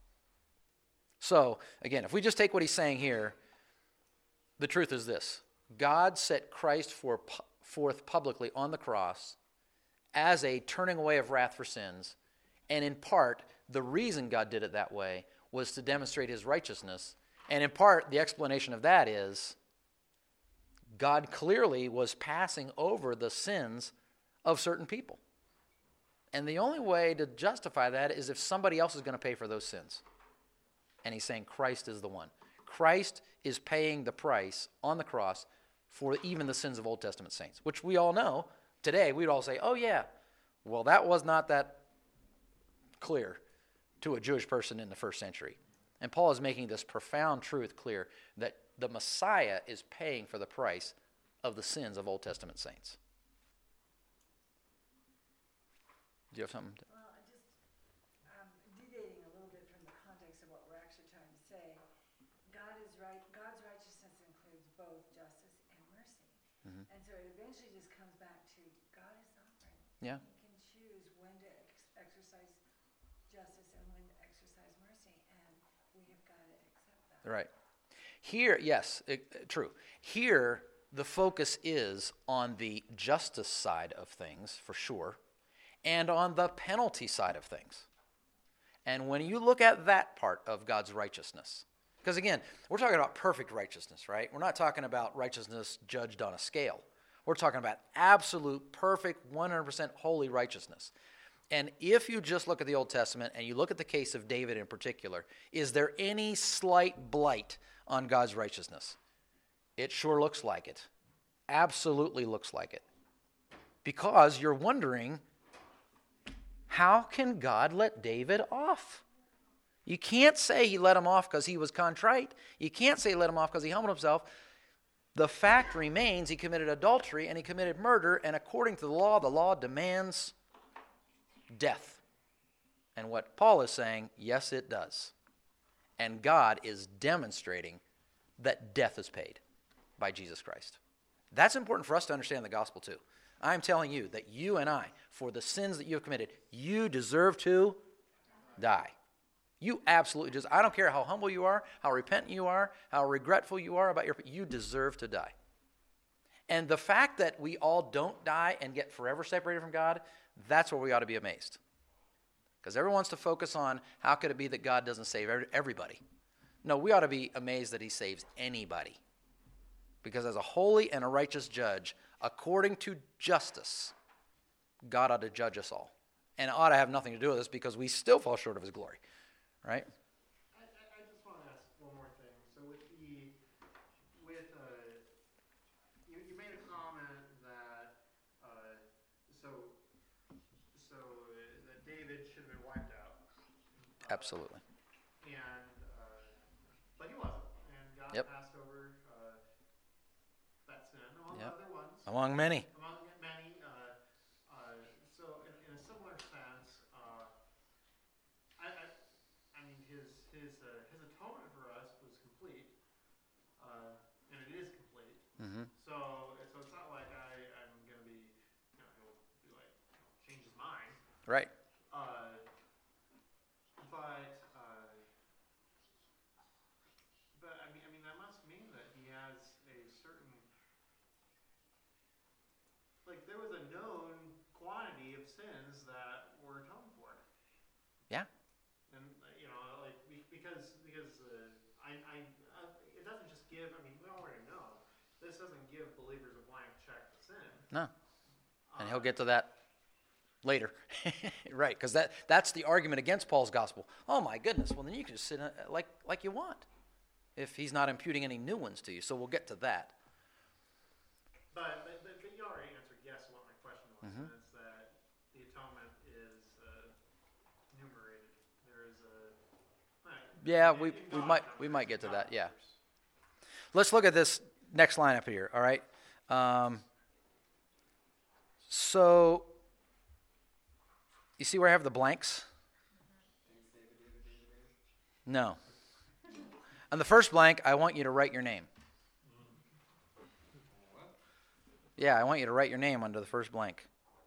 So, again, if we just take what he's saying here, the truth is this. God set Christ forth publicly on the cross as a turning away of wrath for sins, and in part, the reason God did it that way was to demonstrate his righteousness, and in part, the explanation of that is God clearly was passing over the sins of certain people. And the only way to justify that is if somebody else is going to pay for those sins. And he's saying Christ is the one. Christ is paying the price on the cross for even the sins of Old Testament saints, which we all know. Today, we'd all say, oh yeah, well that was not that clear to a Jewish person in the first century. And Paul is making this profound truth clear that the Messiah is paying for the price of the sins of Old Testament saints. Do you have something? Well, I just, deviating a little bit from the context of what we're actually trying to say, God is right. God's righteousness includes both justice and mercy. Mhm. And so it eventually just comes back to God is sovereign. Yeah. He can choose when to exercise justice and when to exercise mercy, and we have got to accept that. Right. Here, yes, true. Here, the focus is on the justice side of things, for sure, and on the penalty side of things. And when you look at that part of God's righteousness, because again, we're talking about perfect righteousness, right? We're not talking about righteousness judged on a scale. We're talking about absolute, perfect, 100% holy righteousness. And if you just look at the Old Testament and you look at the case of David in particular, is there any slight blight on God's righteousness? It sure looks like it. Absolutely looks like it. Because you're wondering, how can God let David off? You can't say he let him off because he was contrite. You can't say he let him off because he humbled himself. The fact remains he committed adultery and he committed murder, and according to the law demands death. And what Paul is saying, yes, it does. And God is demonstrating that death is paid by Jesus Christ. That's important for us to understand the gospel too. I'm telling you that you and I, for the sins that you have committed, you deserve to die. You absolutely deserve. I don't care how humble you are, how repentant you are, how regretful you are about you deserve to die. And the fact that we all don't die and get forever separated from God, that's where we ought to be amazed. Because everyone wants to focus on how could it be that God doesn't save everybody. No, we ought to be amazed that he saves anybody. Because as a holy and a righteous judge, according to justice, God ought to judge us all. And it ought to have nothing to do with us because we still fall short of his glory. Right? I just want to ask one more thing. So you made a comment that that David should have been wiped out. Absolutely. But he wasn't, and God Yep. passed over that sin among Yep. other ones. Among many. Among many. So in a similar sense, I mean, his atonement for us was complete, and it is complete. Mm-hmm. So it's not like I'm gonna be, he'll be like, change his mind. Right. But give, I mean, we already know, this doesn't give believers a blank check to sin. No. And he'll get to that later. Right, because that's the argument against Paul's gospel. Oh my goodness, well then you can just sin like you want if he's not imputing any new ones to you. So we'll get to that. But you already answered yes to what my question was, and it's that the atonement is enumerated. There is a... Yeah, we might get to that, yeah. Let's look at this next line up here, all right? So, you see where I have the blanks? No. On the first blank, I want you to write your name. Yeah, I want you to write your name under the first blank.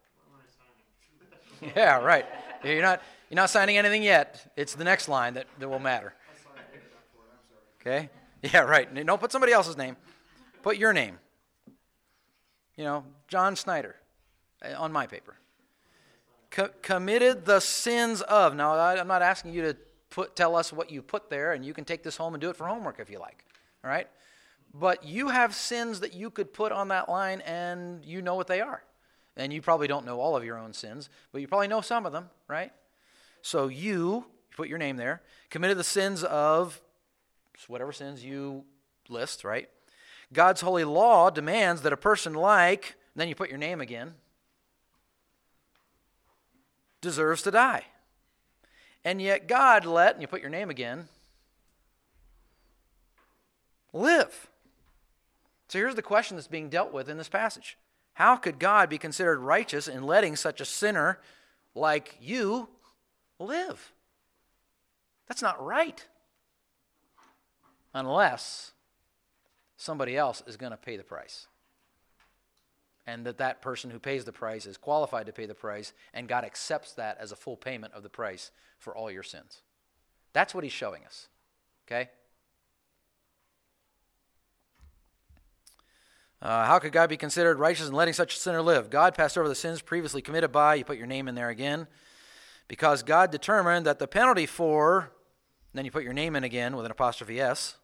Yeah, right. You're not signing anything yet. It's the next line that will matter. Okay? Yeah, right. Don't put somebody else's name. Put your name. John Snyder on my paper. Committed the sins of. Now, I'm not asking you to tell us what you put there, and you can take this home and do it for homework if you like. All right? But you have sins that you could put on that line, and you know what they are. And you probably don't know all of your own sins, but you probably know some of them, right? So you put your name there. Committed the sins of whatever sins you list, right? God's holy law demands that a person like, then you put your name again, deserves to die. And yet God let, and you put your name again, live. So here's the question that's being dealt with in this passage. How could God be considered righteous in letting such a sinner like you live? That's not right. Unless somebody else is going to pay the price. And that person who pays the price is qualified to pay the price, and God accepts that as a full payment of the price for all your sins. That's what he's showing us. Okay? How could God be considered righteous in letting such a sinner live? God passed over the sins previously committed by, you put your name in there again, because God determined that the penalty for, then you put your name in again with an apostrophe S,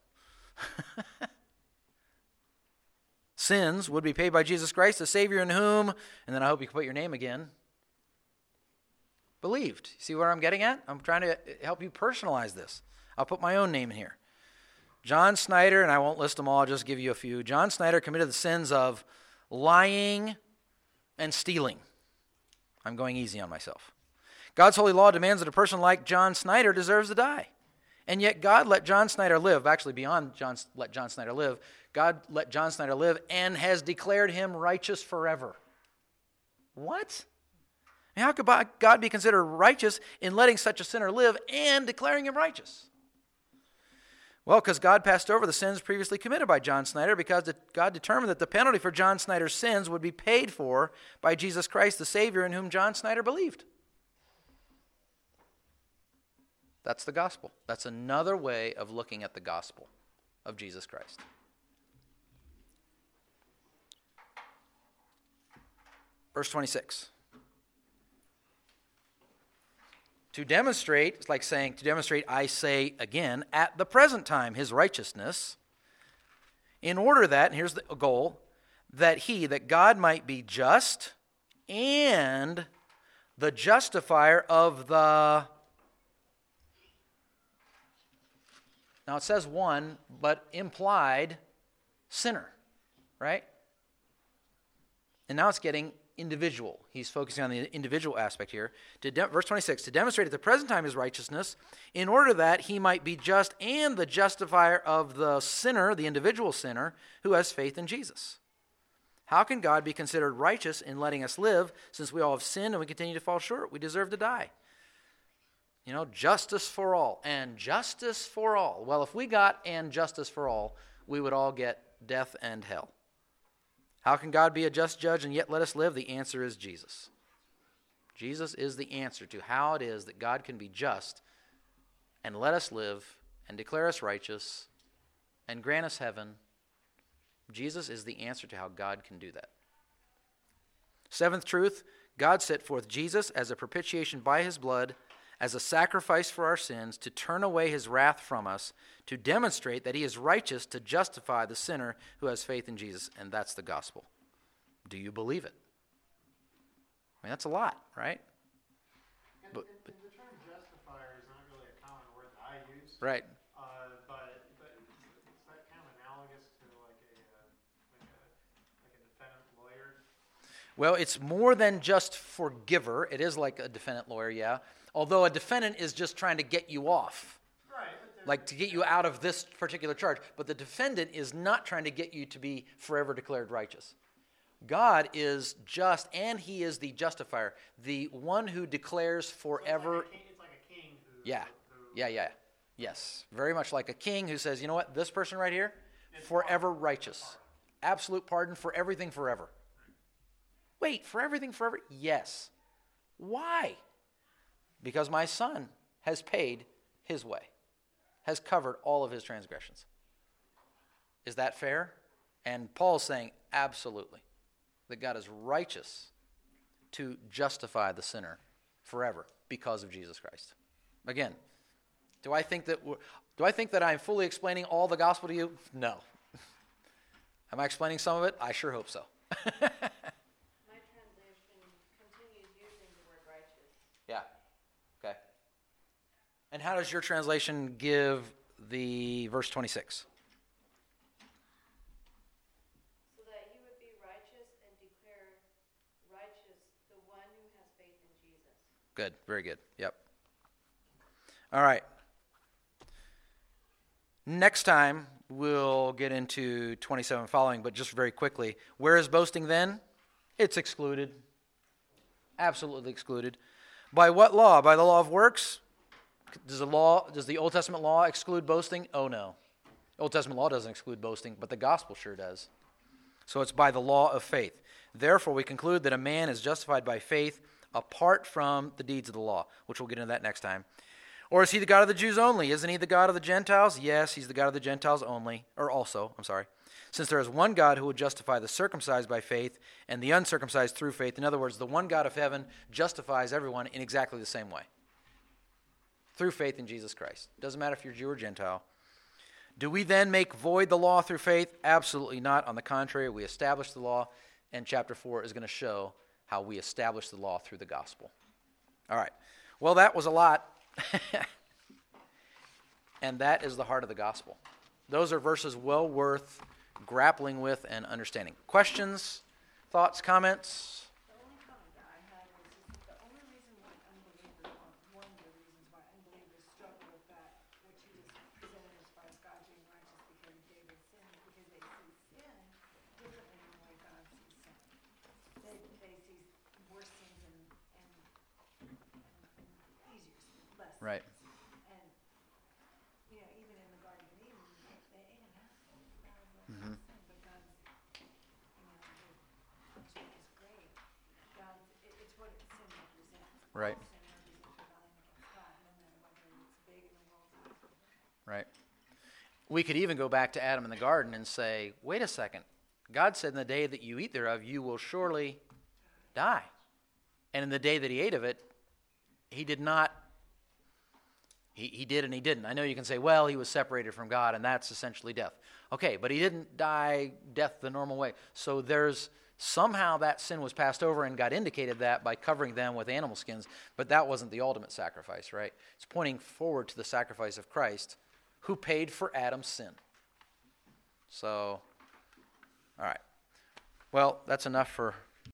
sins would be paid by Jesus Christ, the Savior in whom, and then I hope you can put your name again, believed. See where I'm getting at? I'm trying to help you personalize this. I'll put my own name in here. John Snyder, and I won't list them all, I'll just give you a few. John Snyder committed the sins of lying and stealing. I'm going easy on myself. God's holy law demands that a person like John Snyder deserves to die. And yet God let John Snyder live, actually beyond let John Snyder live, God let John Snyder live and has declared him righteous forever. What? How could God be considered righteous in letting such a sinner live and declaring him righteous? Well, because God passed over the sins previously committed by John Snyder, because God determined that the penalty for John Snyder's sins would be paid for by Jesus Christ, the Savior in whom John Snyder believed. That's the gospel. That's another way of looking at the gospel of Jesus Christ. Verse 26. To demonstrate, it's like saying, to demonstrate, I say again, at the present time, his righteousness, in order that, and here's the goal, that God might be just and the justifier of the... Now it says one, but implied sinner, right? And now it's getting individual. He's focusing on the individual aspect here. Verse 26, to demonstrate at the present time his righteousness, in order that he might be just and the justifier of the sinner, the individual sinner, who has faith in Jesus. How can God be considered righteous in letting us live, since we all have sinned and we continue to fall short? We deserve to die. Justice for all, and justice for all. Well, if we got and justice for all, we would all get death and hell. How can God be a just judge and yet let us live? The answer is Jesus. Jesus is the answer to how it is that God can be just and let us live and declare us righteous and grant us heaven. Jesus is the answer to how God can do that. Seventh truth, God set forth Jesus as a propitiation by his blood, as a sacrifice for our sins, to turn away his wrath from us, to demonstrate that he is righteous to justify the sinner who has faith in Jesus. And that's the gospel. Do you believe it? I mean, that's a lot, right? And the term justifier is not really a common word that I use. Right. But is that kind of analogous to like a defendant lawyer? Well, it's more than just forgiver. It is like a defendant lawyer, yeah. Although a defendant is just trying to get you off. Right. Like to get you out of this particular charge. But the defendant is not trying to get you to be forever declared righteous. God is just, and he is the justifier, the one who declares forever. It's like a king who... Yeah. Yes. Very much like a king who says, you know what, this person right here, forever righteous. Absolute pardon for everything forever. Wait, for everything forever? Yes. Why? Because my son has paid his way, has covered all of his transgressions. Is that fair? And Paul's saying, absolutely. That God is righteous to justify the sinner forever because of Jesus Christ. Again, do I think that I'm fully explaining all the gospel to you? No. Am I explaining some of it? I sure hope so. My translation continues using the word righteous. Yeah. Okay. And how does your translation give the verse 26? So that he would be righteous and declare righteous the one who has faith in Jesus. Good. Very good. Yep. All right. Next time, we'll get into 27 following, but just very quickly. Where is boasting then? It's excluded. Absolutely excluded. By what law? By the law of works? Does the Old Testament law exclude boasting? Oh, no. Old Testament law doesn't exclude boasting, but the gospel sure does. So it's by the law of faith. Therefore, we conclude that a man is justified by faith apart from the deeds of the law, which we'll get into that next time. Or is he the God of the Jews only? Isn't he the God of the Gentiles? Yes, he's the God of the Gentiles only, or also, since there is one God who will justify the circumcised by faith and the uncircumcised through faith. In other words, the one God of heaven justifies everyone in exactly the same way. Through faith in Jesus Christ. Doesn't matter if you're Jew or Gentile. Do we then make void the law through faith? Absolutely not. On the contrary, we establish the law, and chapter 4 is going to show how we establish the law through the gospel. All right. Well, that was a lot. And that is the heart of the gospel. Those are verses well worth grappling with and understanding. Questions, thoughts, comments? The only comment that I had was just the only reason why unbelievers, or one of the reasons why unbelievers struggle with that, which he was presented as far as God being righteous because of David's sin, is because they see sin differently than the way God sees sin. They see worse sins and easier sins, less sins. Right. And, even in the Garden of Eden, they ate an apple. That was like sin, but God's, the punishment is great. It's what sin represents. Right. All sin represents rebellion against God, no matter whether it's big in the world or not. Right. We could even go back to Adam in the garden and say, wait a second. God said in the day that you eat thereof, you will surely die. And in the day that he ate of it, he did not. He did and he didn't. I know you can say, well, he was separated from God, and that's essentially death. Okay, but he didn't die death the normal way. So somehow that sin was passed over, and God indicated that by covering them with animal skins, but that wasn't the ultimate sacrifice, right? It's pointing forward to the sacrifice of Christ, who paid for Adam's sin. So, all right. Well, that's enough for